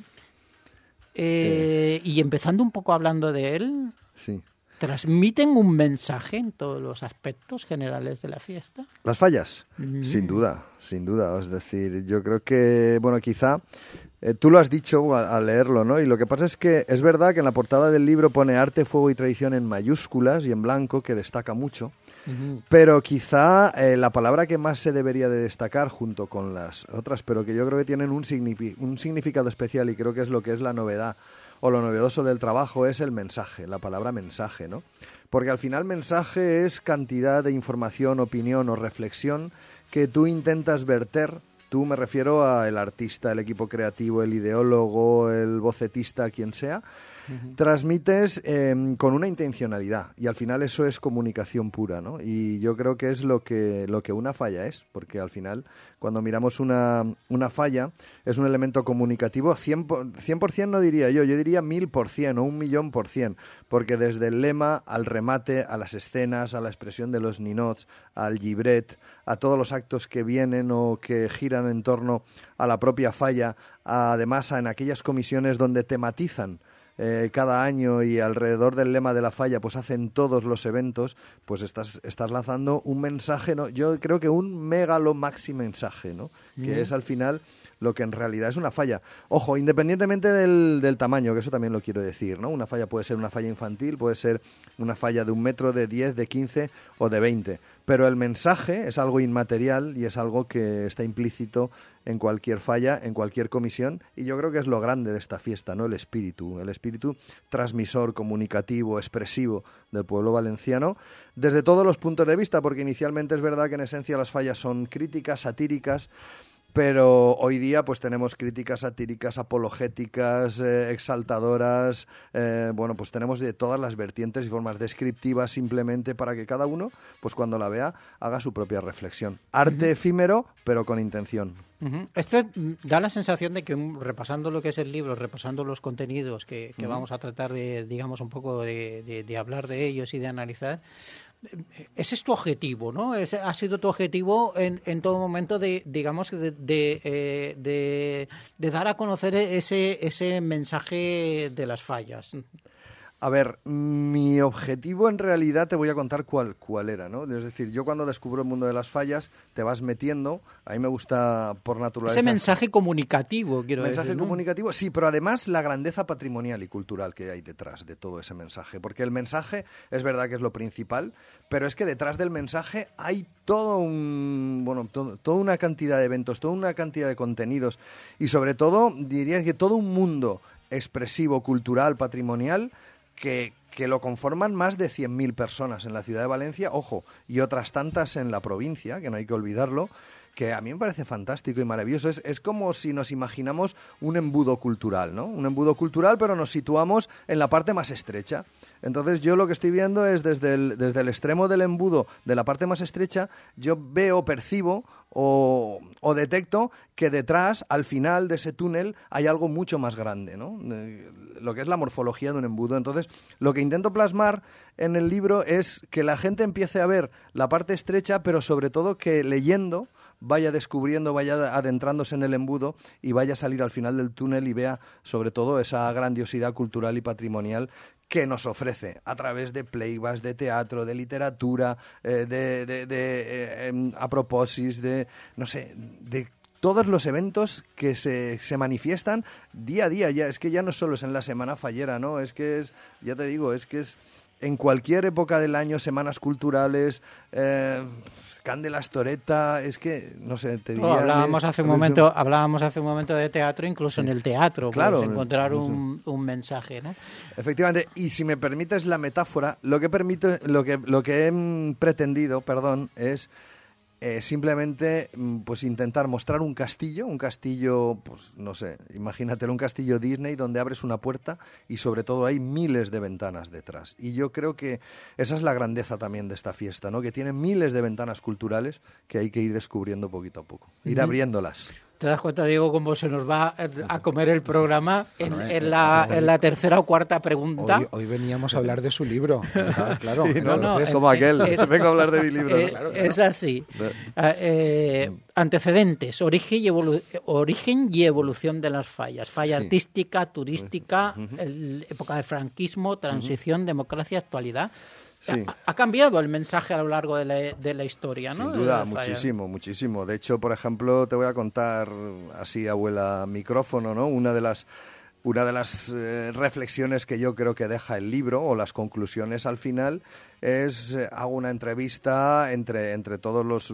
Y empezando un poco hablando de él, sí. ¿Transmiten un mensaje en todos los aspectos generales de la fiesta? ¿Las fallas? Sin duda. Es decir, yo creo que, bueno, quizá tú lo has dicho al leerlo, ¿no? Y lo que pasa es que es verdad que en la portada del libro pone Arte, Fuego y Tradición en mayúsculas y en blanco, que destaca mucho. Pero quizá la palabra que más se debería de destacar junto con las otras, pero que yo creo que tienen un significado especial y creo que es la novedad o lo novedoso del trabajo, es el mensaje, la palabra mensaje, ¿no? Porque al final mensaje es cantidad de información, opinión o reflexión que tú intentas verter. Tú, me refiero al artista, el equipo creativo, el ideólogo, el bocetista, quien sea. Transmites con una intencionalidad y al final eso es comunicación pura, ¿no? Y yo creo que es lo que una falla es, porque al final cuando miramos una falla es un elemento comunicativo 100% no diría yo diría 1000% o 1.000.000%, porque desde el lema al remate, a las escenas, a la expresión de los ninots, al llibret, a todos los actos que vienen o que giran en torno a la propia falla, además en aquellas comisiones donde tematizan cada año y alrededor del lema de la falla pues hacen todos los eventos, pues estás lanzando un mensaje, ¿no? Yo creo que un megalomaxi mensaje, ¿no? Que es al final lo que en realidad es una falla. Ojo, independientemente del tamaño, que eso también lo quiero decir, ¿no? Una falla puede ser una falla infantil, puede ser una falla de 1 metro, de 10, de 15 o de 20. Pero el mensaje es algo inmaterial y es algo que está implícito en cualquier falla, en cualquier comisión, y yo creo que es lo grande de esta fiesta, ¿no? El espíritu transmisor, comunicativo, expresivo del pueblo valenciano, desde todos los puntos de vista, porque inicialmente es verdad que en esencia las fallas son críticas, satíricas, pero hoy día pues tenemos críticas satíricas, apologéticas, exaltadoras, pues tenemos de todas las vertientes y formas descriptivas, simplemente para que cada uno, pues cuando la vea, haga su propia reflexión. Arte efímero, pero con intención. Esto da la sensación de que repasando lo que es el libro, repasando los contenidos que vamos a tratar de, digamos, un poco de hablar de ellos y de analizar, ese es tu objetivo, ¿no? Ese ha sido tu objetivo en todo momento de dar a conocer ese mensaje de las fallas. A ver, mi objetivo en realidad te voy a contar cuál era, ¿no? Es decir, yo cuando descubro el mundo de las fallas te vas metiendo, a mí me gusta por naturaleza... Ese mensaje comunicativo, quiero decir, mensaje ¿no? comunicativo, sí, pero además la grandeza patrimonial y cultural que hay detrás de todo ese mensaje, porque el mensaje es verdad que es lo principal, pero es que detrás del mensaje hay toda una cantidad de eventos, toda una cantidad de contenidos y sobre todo diría que todo un mundo expresivo, cultural, patrimonial que lo conforman más de 100.000 personas en la ciudad de Valencia, ojo, y otras tantas en la provincia, que no hay que olvidarlo, que a mí me parece fantástico y maravilloso. Es como si nos imaginamos un embudo cultural, ¿no? Un embudo cultural, pero nos situamos en la parte más estrecha. Entonces yo lo que estoy viendo es desde el extremo del embudo, de la parte más estrecha, yo veo, percibo o detecto que detrás, al final de ese túnel, hay algo mucho más grande, ¿no? Lo que es la morfología de un embudo. Entonces, lo que intento plasmar en el libro es que la gente empiece a ver la parte estrecha, pero sobre todo que leyendo vaya descubriendo, vaya adentrándose en el embudo y vaya a salir al final del túnel y vea sobre todo esa grandiosidad cultural y patrimonial que nos ofrece a través de playbacks, de teatro, de literatura, a propósito, de todos los eventos que se manifiestan día a día. Ya es que ya no solo es en la semana fallera, ¿no? Es que es, ya te digo, es que es en cualquier época del año, semanas culturales, Candelas, Toreta, es que, no sé, te diría... Hablábamos hace un momento de teatro, incluso en el teatro, claro, puedes encontrar un mensaje, ¿no? Efectivamente, y si me permites la metáfora, lo que he pretendido, es simplemente pues intentar mostrar un castillo, pues no sé, imagínatelo, un castillo Disney donde abres una puerta y sobre todo hay miles de ventanas detrás. Y yo creo que esa es la grandeza también de esta fiesta, ¿no? Que tiene miles de ventanas culturales que hay que ir descubriendo poquito a poco, ir abriéndolas. ¿Te das cuenta, Diego, cómo se nos va a comer el programa en la tercera o cuarta pregunta? Hoy veníamos a hablar de su libro. Claro. Sí, como aquel. Vengo a hablar de mi libro. Claro. Es así. Antecedentes, origen y evolución de las fallas. Falla artística, turística, época del franquismo, transición, democracia, actualidad. Sí. Ha cambiado el mensaje a lo largo de la historia, ¿no? Sin duda, muchísimo. De hecho, por ejemplo, te voy a contar así, abuela micrófono, ¿no? Una de las reflexiones que yo creo que deja el libro, o las conclusiones al final, es hago una entrevista entre todos los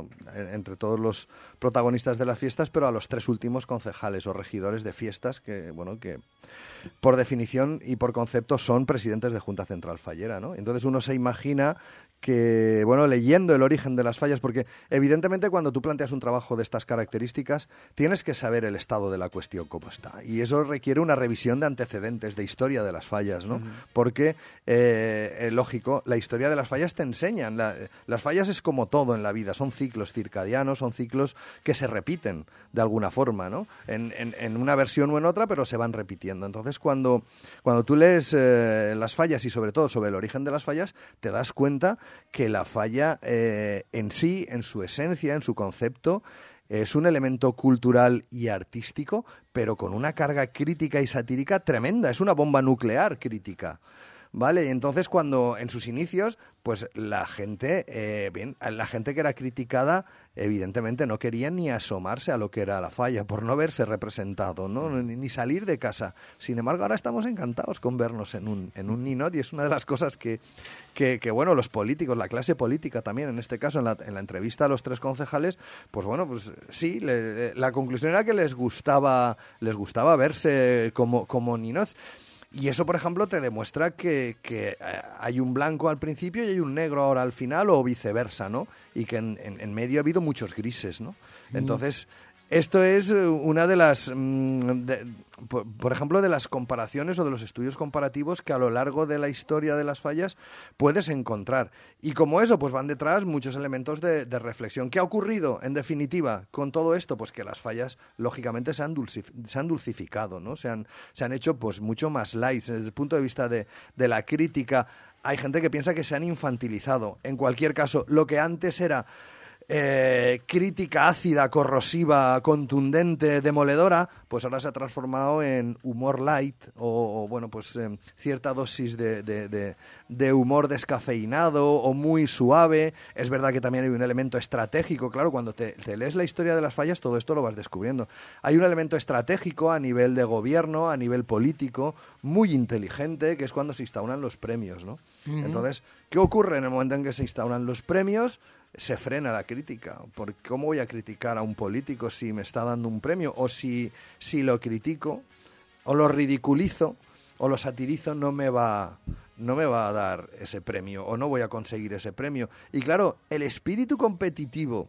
protagonistas de las fiestas, pero a los 3 últimos concejales o regidores de fiestas que por definición y por concepto son presidentes de Junta Central Fallera, ¿no? Entonces uno se imagina que, leyendo el origen de las fallas, porque evidentemente cuando tú planteas un trabajo de estas características tienes que saber el estado de la cuestión cómo está, y eso requiere una revisión de antecedentes, de historia de las fallas, ¿no? Porque, lógico, la historia de las fallas te enseñan, las fallas es como todo en la vida, son ciclos circadianos, son ciclos que se repiten de alguna forma, ¿no? En una versión o en otra, pero se van repitiendo. Entonces cuando tú lees las fallas y sobre todo sobre el origen de las fallas, te das cuenta que la falla en sí, en su esencia, en su concepto, es un elemento cultural y artístico, pero con una carga crítica y satírica tremenda. Es una bomba nuclear crítica, ¿vale? Y entonces cuando en sus inicios, pues la gente que era criticada, evidentemente no quería ni asomarse a lo que era la falla, por no verse representado, ¿no? Ni salir de casa. Sin embargo, ahora estamos encantados con vernos en un ninot, y es una de las cosas que los políticos, la clase política también, en este caso, en la entrevista a los 3 concejales, pues sí, la conclusión era que les gustaba verse como ninots. Y eso, por ejemplo, te demuestra que hay un blanco al principio y hay un negro ahora al final, o viceversa, ¿no? Y que en medio ha habido muchos grises, ¿no? Entonces, esto es una de las, por ejemplo, de las comparaciones o de los estudios comparativos que a lo largo de la historia de las fallas puedes encontrar. Y como eso, pues van detrás muchos elementos de reflexión. ¿Qué ha ocurrido, en definitiva, con todo esto? Pues que las fallas, lógicamente, se han dulcificado, ¿no? Se han hecho pues mucho más light. Desde el punto de vista de la crítica, hay gente que piensa que se han infantilizado. En cualquier caso, lo que antes era crítica ácida, corrosiva, contundente, demoledora, pues ahora se ha transformado en humor light o cierta dosis de humor descafeinado o muy suave. Es verdad que también hay un elemento estratégico, claro, cuando te lees la historia de las fallas todo esto lo vas descubriendo. Hay un elemento estratégico a nivel de gobierno, a nivel político, muy inteligente, que es cuando se instauran los premios, ¿no? Uh-huh. Entonces, ¿qué ocurre en el momento en que se instauran los premios? Se frena la crítica. Porque ¿cómo voy a criticar a un político si me está dando un premio? O si lo critico, o lo ridiculizo, o lo satirizo, no me va a dar ese premio, o no voy a conseguir ese premio. Y claro, el espíritu competitivo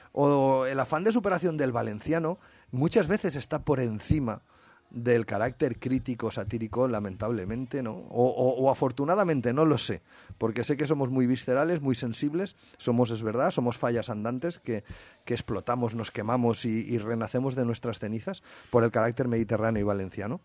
o el afán de superación del valenciano muchas veces está por encima del carácter crítico, satírico, lamentablemente, ¿no? O afortunadamente, no lo sé, porque sé que somos muy viscerales, muy sensibles, es verdad, somos fallas andantes que explotamos, nos quemamos y renacemos de nuestras cenizas por el carácter mediterráneo y valenciano.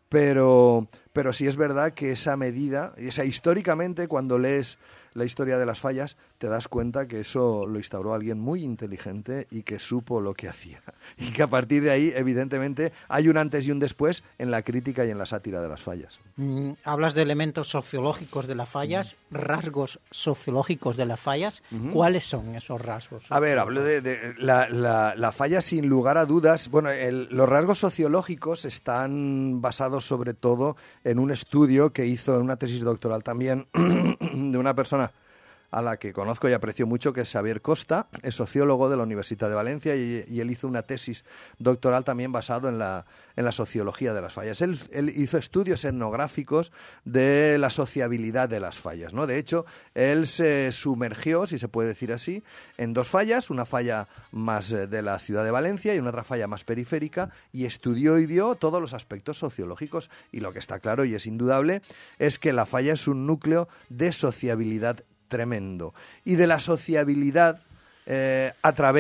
Pero sí es verdad que esa medida, históricamente, cuando lees la historia de las fallas, te das cuenta que eso lo instauró alguien muy inteligente y que supo lo que hacía. Y que a partir de ahí, evidentemente, hay un antes y un después en la crítica y en la sátira de las fallas. Hablas de elementos sociológicos de las fallas, rasgos sociológicos de las fallas. ¿Cuáles son esos rasgos? A ver, hablo de la falla, sin lugar a dudas. Bueno, los rasgos sociológicos están basados sobre todo en un estudio que hizo en una tesis doctoral también de una persona a la que conozco y aprecio mucho, que es Xavier Costa, es sociólogo de la Universidad de Valencia, y él hizo una tesis doctoral también basado en la sociología de las fallas. Él hizo estudios etnográficos de la sociabilidad de las fallas, ¿no? De hecho, él se sumergió, si se puede decir así, en 2 fallas, una falla más de la ciudad de Valencia y una otra falla más periférica, y estudió y vio todos los aspectos sociológicos, y lo que está claro y es indudable es que la falla es un núcleo de sociabilidad tremendo, y de la sociabilidad a través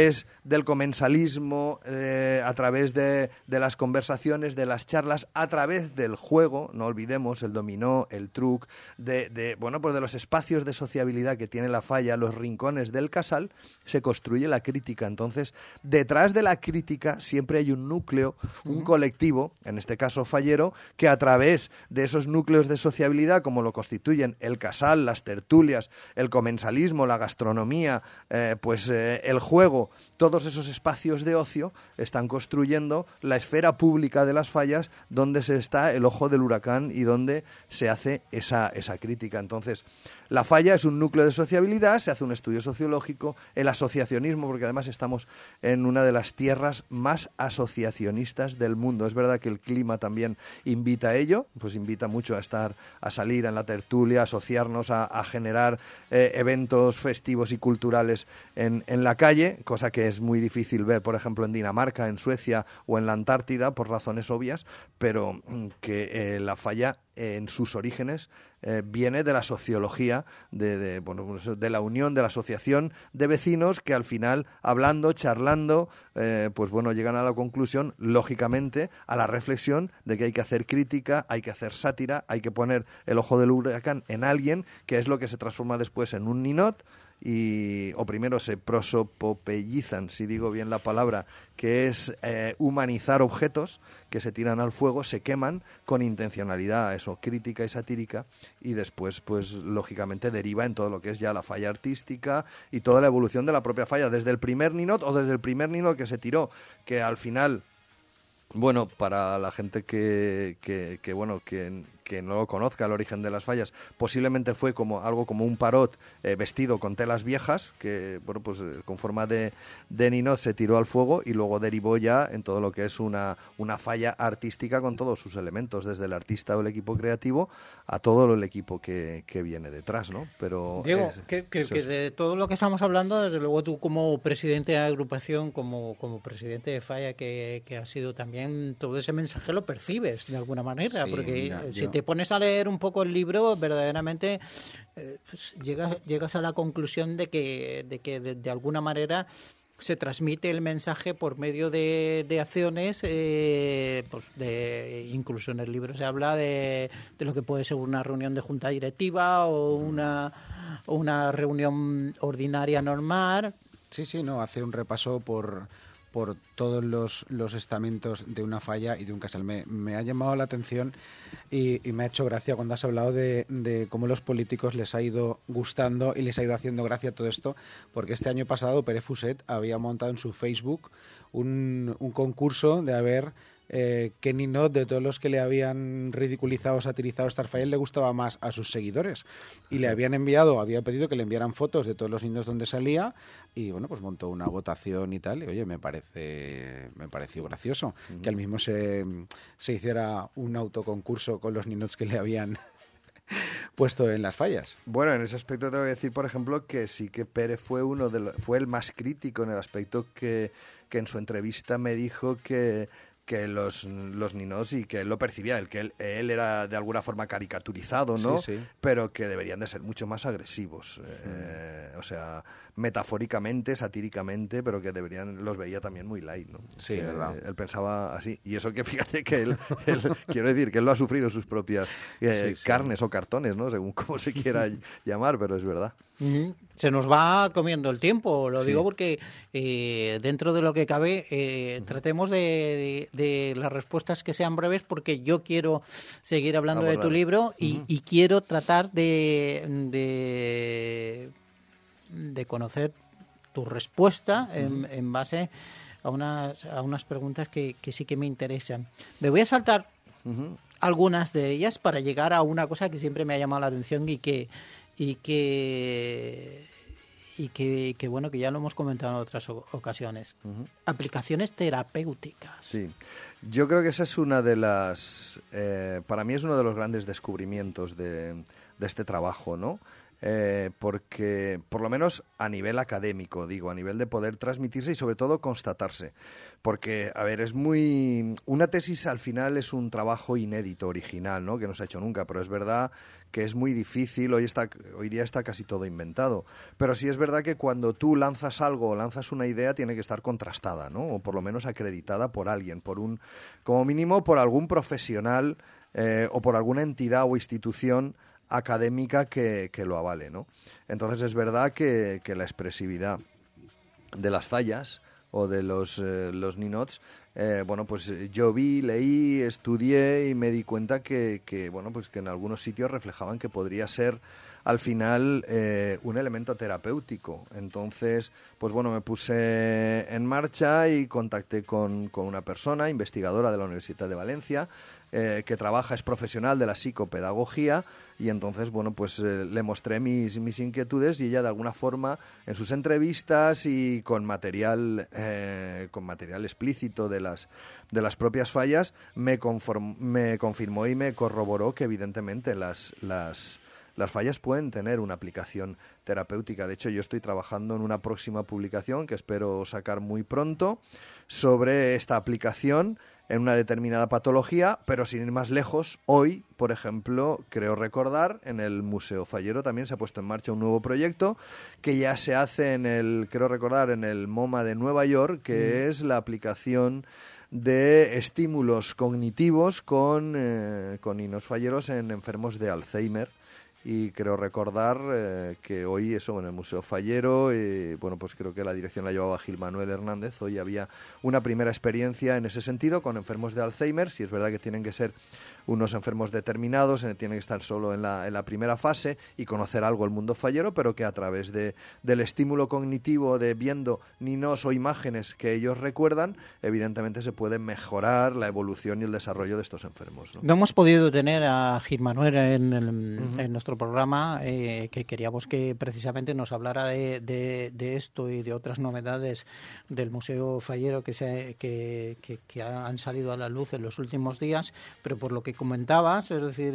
del comensalismo, a través de las conversaciones, de las charlas, a través del juego, no olvidemos el dominó, el truc, bueno, pues de los espacios de sociabilidad que tiene la falla, los rincones del casal, se construye la crítica. Entonces, detrás de la crítica siempre hay un núcleo, un colectivo, en este caso fallero, que a través de esos núcleos de sociabilidad, como lo constituyen el casal, las tertulias, el comensalismo, la gastronomía, el juego, todos esos espacios de ocio están construyendo la esfera pública de las fallas, donde se está el ojo del huracán y donde se hace esa crítica. Entonces, la falla es un núcleo de sociabilidad, se hace un estudio sociológico, el asociacionismo, porque además estamos en una de las tierras más asociacionistas del mundo. Es verdad que el clima también invita a ello, pues invita mucho a salir en la tertulia, a asociarnos, a generar eventos festivos y culturales en la calle, cosa que es muy difícil ver, por ejemplo, en Dinamarca, en Suecia o en la Antártida, por razones obvias, pero que la falla en sus orígenes viene de la sociología, de la unión, de la asociación de vecinos que al final, hablando, charlando, llegan a la conclusión, lógicamente, a la reflexión de que hay que hacer crítica, hay que hacer sátira, hay que poner el ojo del huracán en alguien, que es lo que se transforma después en un ninot, o primero se prosopopellizan, si digo bien la palabra, que es humanizar objetos que se tiran al fuego, se queman con intencionalidad, eso, crítica y satírica, y después, pues lógicamente deriva en todo lo que es ya la falla artística y toda la evolución de la propia falla, desde el primer ninot o desde el primer ninot que se tiró, que al final, bueno, para la gente que no lo conozca, el origen de las fallas, posiblemente fue algo como un parot vestido con telas viejas, que con forma de ninot se tiró al fuego y luego derivó ya en todo lo que es una falla artística con todos sus elementos, desde el artista o el equipo creativo a todo el equipo que viene detrás, ¿no? Pero Diego, que de todo lo que estamos hablando, desde luego tú como presidente de agrupación, como presidente de falla que has sido también, todo ese mensaje lo percibes de alguna manera, sí, porque si te pones a leer un poco el libro, verdaderamente llegas a la conclusión de que de alguna manera se transmite el mensaje por medio de acciones, incluso en el libro se habla de lo que puede ser una reunión de junta directiva o una reunión ordinaria normal. Sí, no, hace un repaso por todos los estamentos de una falla y de un casal. Me ha llamado la atención y me ha hecho gracia cuando has hablado de cómo los políticos les ha ido gustando y les ha ido haciendo gracia todo esto, porque este año pasado Pere Fuset había montado en su Facebook un concurso de a ver qué ninot de todos los que le habían ridiculizado o satirizado Starfire le gustaba más a sus seguidores, y le había pedido que le enviaran fotos de todos los ninots donde salía, y bueno, pues montó una votación y tal, y oye, me pareció gracioso que al mismo se hiciera un autoconcurso con los ninots que le habían puesto en las fallas. Bueno, en ese aspecto te voy a decir, por ejemplo, que sí que Pere fue el más crítico, en el aspecto que en su entrevista me dijo que los ninots, y que él lo percibía, que él era de alguna forma caricaturizado, ¿no? Sí. Pero que deberían de ser mucho más agresivos, o sea, metafóricamente, satíricamente, pero que los veía también muy light, ¿no? Sí, verdad. Él pensaba así, y eso que fíjate que él quiero decir que él lo ha sufrido sus propias carnes o cartones, ¿no? Según cómo se quiera llamar, pero es verdad. Se nos va comiendo el tiempo, lo digo porque dentro de lo que cabe tratemos de las respuestas que sean breves, porque yo quiero seguir hablando de tu libro y quiero tratar de conocer tu respuesta en base a unas preguntas que sí que me interesan. Me voy a saltar algunas de ellas para llegar a una cosa que siempre me ha llamado la atención y que bueno, que ya lo hemos comentado en otras ocasiones. Aplicaciones terapéuticas. Sí, yo creo que esa es una de las... para mí es uno de los grandes descubrimientos de este trabajo, ¿no? porque, por lo menos a nivel académico, digo, a nivel de poder transmitirse y sobre todo constatarse. Porque, a ver, una tesis al final es un trabajo inédito, original, ¿no? Que no se ha hecho nunca, pero es verdad que es muy difícil, hoy día está casi todo inventado. Pero sí es verdad que cuando tú lanzas algo o lanzas una idea tiene que estar contrastada, ¿no? O por lo menos acreditada por alguien, como mínimo por algún profesional o por alguna entidad o institución académica que lo avale, ¿no? Entonces es verdad que la expresividad de las fallas o de los ninots, pues yo leí, estudié y me di cuenta que en algunos sitios reflejaban que podría ser al final un elemento terapéutico. Entonces, me puse en marcha y contacté con una persona, investigadora de la Universidad de Valencia, que es profesional de la psicopedagogía, y entonces, le mostré mis inquietudes y ella de alguna forma en sus entrevistas y con material explícito de las propias fallas me confirmó y me corroboró que evidentemente las fallas pueden tener una aplicación terapéutica. De hecho, yo estoy trabajando en una próxima publicación que espero sacar muy pronto sobre esta aplicación en una determinada patología, pero sin ir más lejos, hoy, por ejemplo, creo recordar, en el Museo Fallero también se ha puesto en marcha un nuevo proyecto que ya se hace en el MoMA de Nueva York, que es la aplicación de estímulos cognitivos con ninos falleros en enfermos de Alzheimer. Y creo recordar que hoy en el Museo Fallero, creo que la dirección la llevaba Gil Manuel Hernández. Hoy había una primera experiencia en ese sentido con enfermos de Alzheimer. Si es verdad que tienen que ser unos enfermos determinados, tienen que estar solo en la primera fase y conocer algo el mundo fallero, pero que a través del estímulo cognitivo de viendo ninos o imágenes que ellos recuerdan, evidentemente se puede mejorar la evolución y el desarrollo de estos enfermos, ¿no? No hemos podido tener a Gil Manuel en nuestro programa, que queríamos que precisamente nos hablara de esto y de otras novedades del Museo Fallero que han salido a la luz en los últimos días, pero por lo que comentabas, es decir,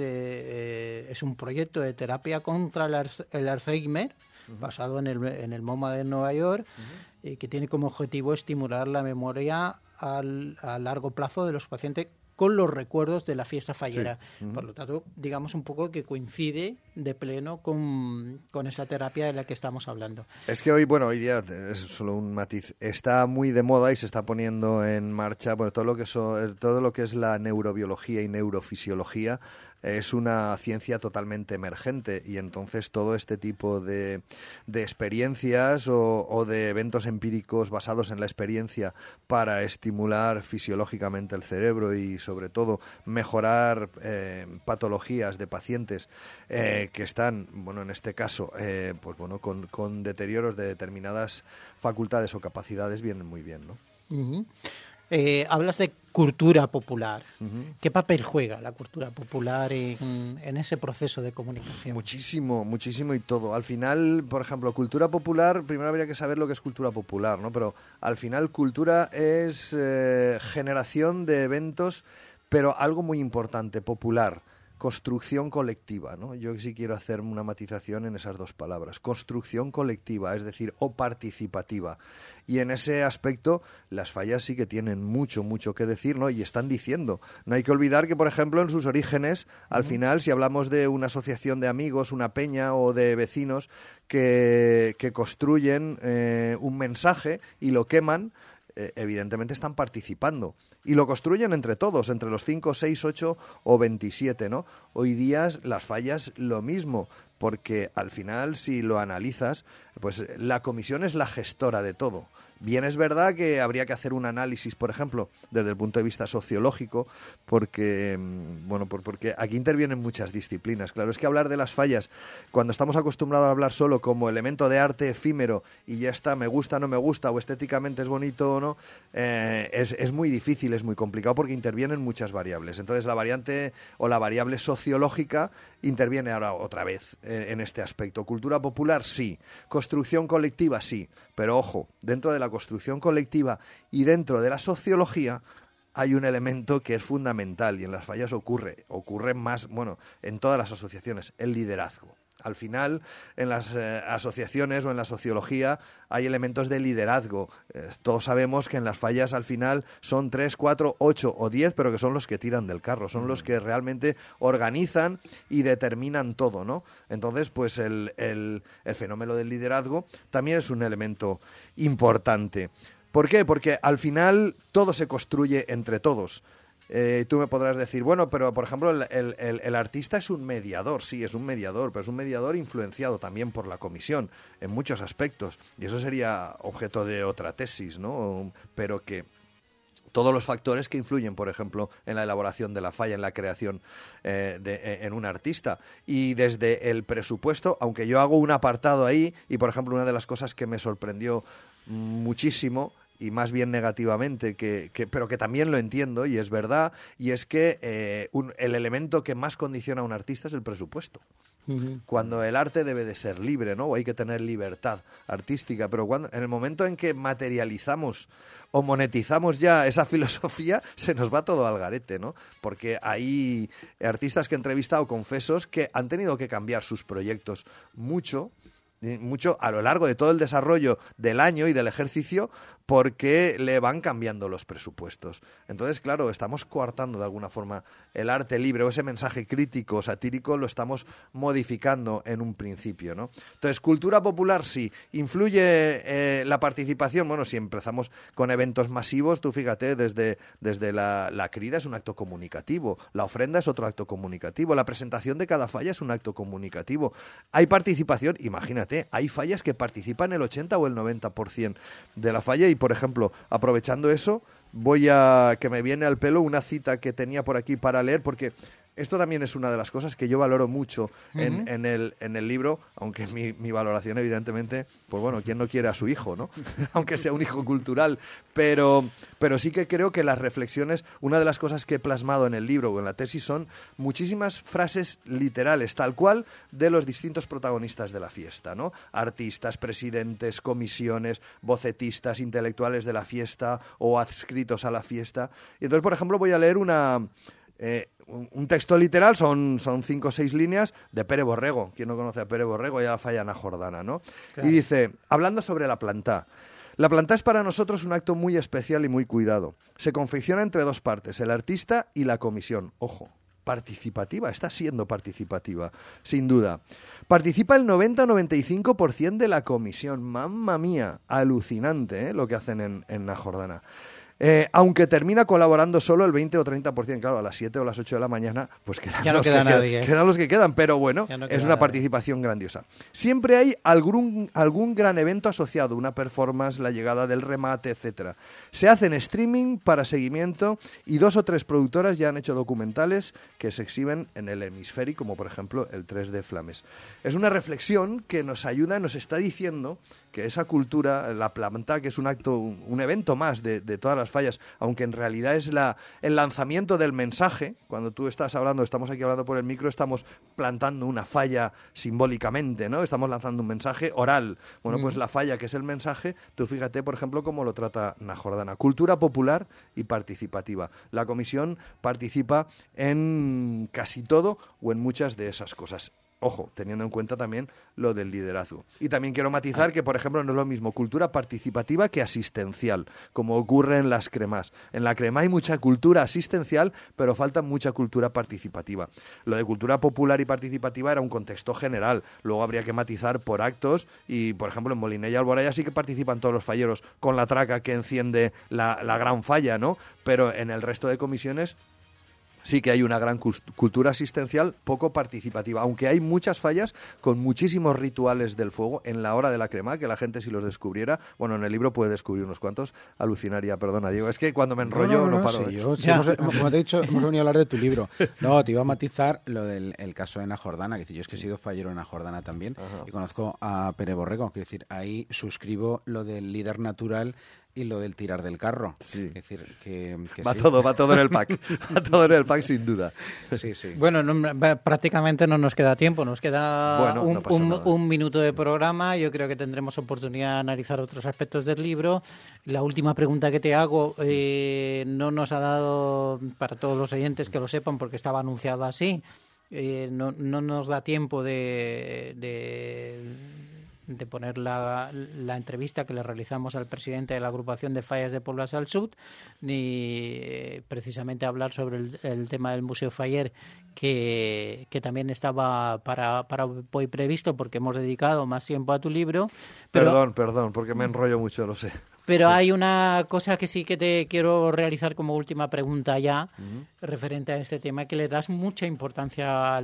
es un proyecto de terapia contra el Alzheimer, basado en el MoMA de Nueva York, que tiene como objetivo estimular la memoria a largo plazo de los pacientes con los recuerdos de la fiesta fallera. Sí. Por lo tanto, digamos un poco que coincide de pleno con esa terapia de la que estamos hablando. Es que hoy día, es solo un matiz, está muy de moda y se está poniendo en marcha todo lo que es la neurobiología y neurofisiología. Es una ciencia totalmente emergente y entonces todo este tipo de experiencias o de eventos empíricos basados en la experiencia para estimular fisiológicamente el cerebro y sobre todo mejorar patologías de pacientes que están, en este caso, con deterioros de determinadas facultades o capacidades vienen muy bien, ¿no? Uh-huh. Hablas de cultura popular. Uh-huh. ¿Qué papel juega la cultura popular en ese proceso de comunicación? Muchísimo, muchísimo y todo. Al final, por ejemplo, cultura popular, primero habría que saber lo que es cultura popular, ¿no? Pero al final cultura es generación de eventos, pero algo muy importante, popular. Construcción colectiva, ¿no? Yo sí quiero hacer una matización en esas dos palabras. Construcción colectiva, es decir, o participativa. Y en ese aspecto, las fallas sí que tienen mucho, mucho que decir, ¿no? Y están diciendo. No hay que olvidar que, por ejemplo, en sus orígenes, al final, si hablamos de una asociación de amigos, una peña o de vecinos que construyen un mensaje y lo queman, evidentemente están participando. Y lo construyen entre todos, entre los 5, 6, 8 o 27, ¿no? Hoy día las fallas lo mismo, porque al final, si lo analizas, pues la comisión es la gestora de todo. Bien, es verdad que habría que hacer un análisis, por ejemplo, desde el punto de vista sociológico, porque aquí intervienen muchas disciplinas. Claro, es que hablar de las fallas, cuando estamos acostumbrados a hablar solo como elemento de arte efímero y ya está, me gusta, no me gusta, o estéticamente es bonito o no, es muy difícil, es muy complicado porque intervienen muchas variables. Entonces la variante o la variable sociológica interviene ahora otra vez en este aspecto. Cultura popular, sí. Construcción colectiva, sí. Pero ojo, dentro de la construcción colectiva y dentro de la sociología hay un elemento que es fundamental y en las fallas ocurre más, en todas las asociaciones, el liderazgo. Al final, en las asociaciones o en la sociología hay elementos de liderazgo. Todos sabemos que en las fallas al final son 3, 4, 8 o 10, pero que son los que tiran del carro, son los que realmente organizan y determinan todo, ¿no? Entonces, pues el fenómeno del liderazgo también es un elemento importante. ¿Por qué? Porque al final todo se construye entre todos. Tú me podrás decir, bueno, pero por ejemplo el artista es un mediador, sí, es un mediador, pero es un mediador influenciado también por la comisión en muchos aspectos, y eso sería objeto de otra tesis, ¿no? Pero que todos los factores que influyen, por ejemplo, en la elaboración de la falla, en la creación en un artista. Y desde el presupuesto, aunque yo hago un apartado ahí, y por ejemplo una de las cosas que me sorprendió muchísimo, y más bien negativamente, pero que también lo entiendo y es verdad, y es que el elemento que más condiciona a un artista es el presupuesto. Cuando el arte debe de ser libre, ¿no? O hay que tener libertad artística, pero en el momento en que materializamos o monetizamos ya esa filosofía, se nos va todo al garete, ¿no? Porque hay artistas que he entrevistado, confesos, que han tenido que cambiar sus proyectos mucho a lo largo de todo el desarrollo del año y del ejercicio, porque le van cambiando los presupuestos. Entonces, claro, estamos coartando de alguna forma el arte libre, o ese mensaje crítico, satírico, lo estamos modificando en un principio, ¿no? Entonces, cultura popular sí. ¿Influye la participación? Bueno, si empezamos con eventos masivos, tú fíjate, desde la crida es un acto comunicativo, la ofrenda es otro acto comunicativo, la presentación de cada falla es un acto comunicativo. Hay participación, imagínate, hay fallas que participan el 80 o el 90% de la falla. Y, por ejemplo, aprovechando eso, que me viene al pelo una cita que tenía por aquí para leer, porque esto también es una de las cosas que yo valoro mucho en el libro, aunque mi valoración, evidentemente, pues bueno, ¿quién no quiere a su hijo, no? Aunque sea un hijo cultural, pero sí que creo que las reflexiones, una de las cosas que he plasmado en el libro o en la tesis son muchísimas frases literales, tal cual, de los distintos protagonistas de la fiesta, ¿no? Artistas, presidentes, comisiones, bocetistas, intelectuales de la fiesta o adscritos a la fiesta. Y entonces, por ejemplo, voy a leer un texto literal, son 5 o 6 líneas, de Pere Borrego. ¿Quién no conoce a Pere Borrego? Ya la falla Najordana, ¿no? Claro. Y dice, hablando sobre la plantá: la plantá es para nosotros un acto muy especial y muy cuidado. Se confecciona entre dos partes, el artista y la comisión. Ojo, participativa, está siendo participativa, sin duda. Participa el 90-95% de la comisión. Mamma mía, alucinante, lo que hacen en Najordana. Aunque termina colaborando solo el 20 o 30%, claro, a las 7 o las 8 de la mañana, pues quedan los que quedan, pero bueno, es una participación grandiosa. Siempre hay algún gran evento asociado, una performance, la llegada del remate, etcétera. Se hacen streaming para seguimiento y 2 o 3 productoras ya han hecho documentales que se exhiben en el hemisferio, como por ejemplo el 3D Flames. Es una reflexión que nos ayuda, nos está diciendo que esa cultura, la planta, que es un acto, un evento más de todas las fallas, aunque en realidad es el lanzamiento del mensaje. Cuando tú estás hablando, estamos aquí hablando por el micro, estamos plantando una falla simbólicamente, ¿no? Estamos lanzando un mensaje oral. Bueno, pues la falla, que es el mensaje, tú fíjate, por ejemplo, cómo lo trata Najordana. Cultura popular y participativa. La comisión participa en casi todo o en muchas de esas cosas. Ojo, teniendo en cuenta también lo del liderazgo. Y también quiero matizar que, por ejemplo, no es lo mismo cultura participativa que asistencial, como ocurre en las cremas. En la crema hay mucha cultura asistencial, pero falta mucha cultura participativa. Lo de cultura popular y participativa era un contexto general. Luego habría que matizar por actos y, por ejemplo, en Molinés y Alboraya sí que participan todos los falleros con la traca que enciende la gran falla, ¿no? Pero en el resto de comisiones sí que hay una gran cultura asistencial poco participativa, aunque hay muchas fallas con muchísimos rituales del fuego en la hora de la crema, que la gente, si los descubriera, bueno, en el libro puede descubrir unos cuantos, alucinaría, perdona, Diego, es que cuando me enrollo no paro. Sí, como te he dicho, hemos venido a hablar de tu libro. No, te iba a matizar lo del caso de Najordana, que yo es que he sido fallero en Najordana también. Ajá. Y conozco a Pere Borrego, quiero decir, ahí suscribo lo del líder natural y lo del tirar del carro. Sí. Es decir, que va todo en el pack. Va todo en el pack, sin duda. Sí, sí. Bueno, prácticamente no nos queda tiempo. Nos queda un minuto de programa. Yo creo que tendremos oportunidad de analizar otros aspectos del libro. La última pregunta que te hago, no nos ha dado, para todos los oyentes que lo sepan, porque estaba anunciado así, no nos da tiempo de poner la entrevista que le realizamos al presidente de la agrupación de Fallas de Poblas al Sud, ni precisamente hablar sobre el tema del Museo Faller, que también estaba para hoy previsto, porque hemos dedicado más tiempo a tu libro. Perdón, porque me enrollo mucho, lo sé. Pero hay una cosa que sí que te quiero realizar como última pregunta ya, referente a este tema, que le das mucha importancia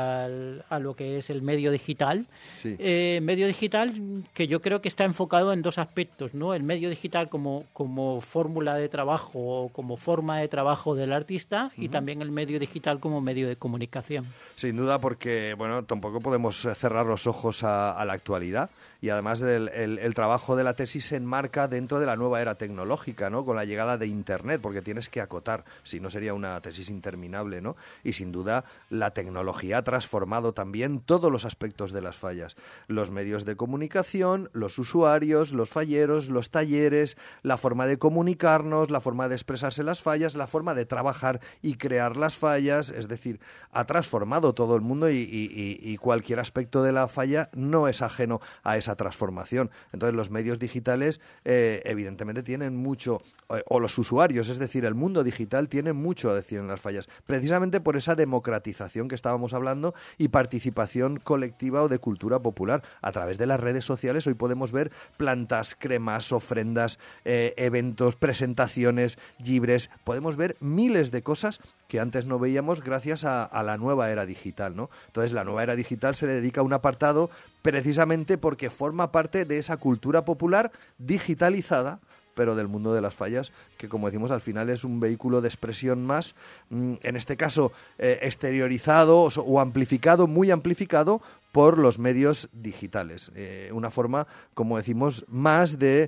a lo que es el medio digital. Sí. Medio digital que yo creo que está enfocado en dos aspectos, ¿no? El medio digital como fórmula de trabajo o como forma de trabajo del artista, y también el medio digital como medio de comunicación. Sin duda, porque bueno, tampoco podemos cerrar los ojos a la actualidad. Y además el trabajo de la tesis se enmarca dentro de la nueva era tecnológica, ¿no? Con la llegada de Internet, porque tienes que acotar, si no sería una tesis interminable, ¿no? Y sin duda la tecnología ha transformado también todos los aspectos de las fallas. Los medios de comunicación, los usuarios, los falleros, los talleres, la forma de comunicarnos, la forma de expresarse las fallas, la forma de trabajar y crear las fallas, es decir, ha transformado todo el mundo y cualquier aspecto de la falla no es ajeno a esa transformación. Entonces los medios digitales evidentemente tienen mucho, o los usuarios, es decir, el mundo digital tiene mucho a decir en las fallas, precisamente por esa democratización que estábamos hablando y participación colectiva o de cultura popular. A través de las redes sociales hoy podemos ver plantas, cremas, ofrendas, eventos, presentaciones, libres, podemos ver miles de cosas que antes no veíamos gracias a la nueva era digital, ¿no? Entonces la nueva era digital se le dedica a un apartado precisamente porque forma parte de esa cultura popular digitalizada, pero del mundo de las fallas, que como decimos al final es un vehículo de expresión más, en este caso exteriorizado o amplificado, muy amplificado por los medios digitales. Una forma, como decimos, más de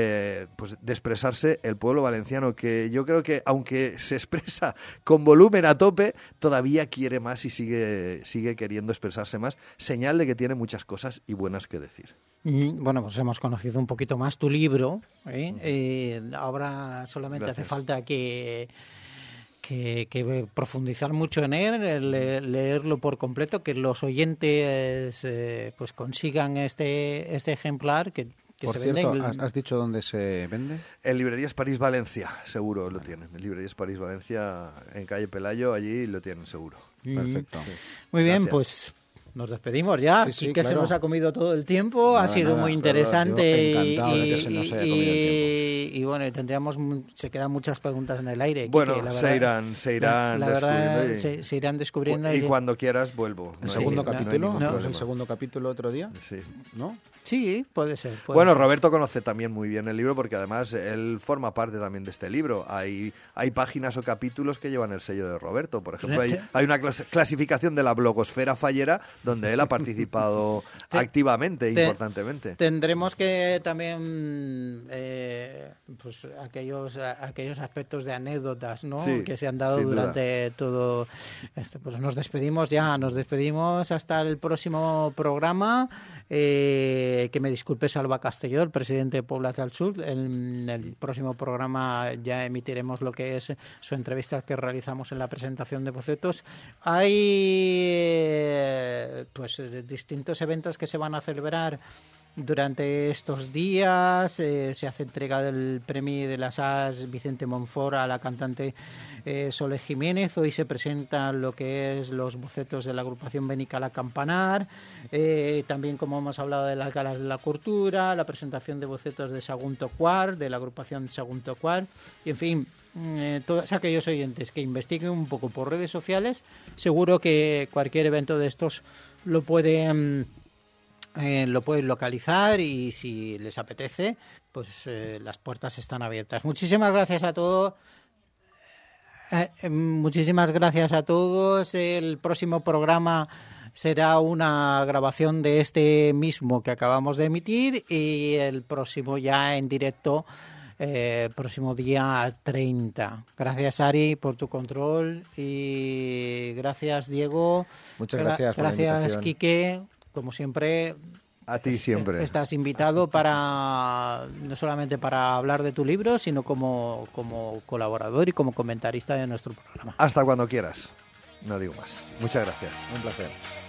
expresarse el pueblo valenciano, que yo creo que aunque se expresa con volumen a tope, todavía quiere más y sigue queriendo expresarse más, señal de que tiene muchas cosas y buenas que decir. Bueno, pues hemos conocido un poquito más tu libro, ahora solamente Gracias. Hace falta que profundizar mucho en él, leerlo por completo, que los oyentes pues consigan este ejemplar que por se cierto, vende. ¿has dicho dónde se vende? En Librerías París Valencia, seguro lo tienen. En Librerías París Valencia, en calle Pelayo, allí lo tienen seguro. Perfecto. Sí. Muy bien, pues nos despedimos ya. Sí, que claro. Se nos ha comido todo el tiempo. Ha sido muy interesante. Encantado de que se nos haya comido el tiempo. Y bueno, se quedan muchas preguntas en el aire. Bueno, Quique, la verdad, se irán descubriendo. Se irán descubriendo. Y cuando quieras vuelvo. ¿El segundo capítulo? No, ¿El segundo capítulo otro día? Sí. ¿No? Sí, puede ser. Bueno, Roberto conoce también muy bien el libro porque además él forma parte también de este libro. Hay páginas o capítulos que llevan el sello de Roberto. Por ejemplo, hay una clasificación de la blogosfera fallera donde él ha participado activamente, importantemente. Tendremos que también pues aquellos aspectos de anécdotas, ¿no? Sí, que se han dado durante todo esto. Pues nos despedimos hasta el próximo programa. Que me disculpe Salva Castelló, el presidente de Poblas al Sur. En el próximo programa ya emitiremos lo que es su entrevista que realizamos en la presentación de bocetos. Hay pues distintos eventos que se van a celebrar durante estos días. Se hace entrega del premio de las AS Vicente Monfort a la cantante Sole Jiménez. Hoy se presentan lo que es los bocetos de la agrupación Benicala Campanar. También, como hemos hablado, de las galas de la cultura, la presentación de bocetos de Sagunto Quart, de la agrupación Sagunto Quart. Y en fin, todos aquellos oyentes que investiguen un poco por redes sociales, seguro que cualquier evento de estos lo pueden localizar, y si les apetece, pues las puertas están abiertas. Muchísimas gracias a todos. Muchísimas gracias a todos. El próximo programa será una grabación de este mismo que acabamos de emitir, y el próximo ya en directo, próximo día 30. Gracias, Ari, por tu control, y gracias, Diego. Muchas gracias por la invitación. Gracias, Quique. Como siempre, a ti siempre. Estás invitado no solamente para hablar de tu libro, sino como colaborador y como comentarista de nuestro programa. Hasta cuando quieras. No digo más. Muchas gracias. Un placer.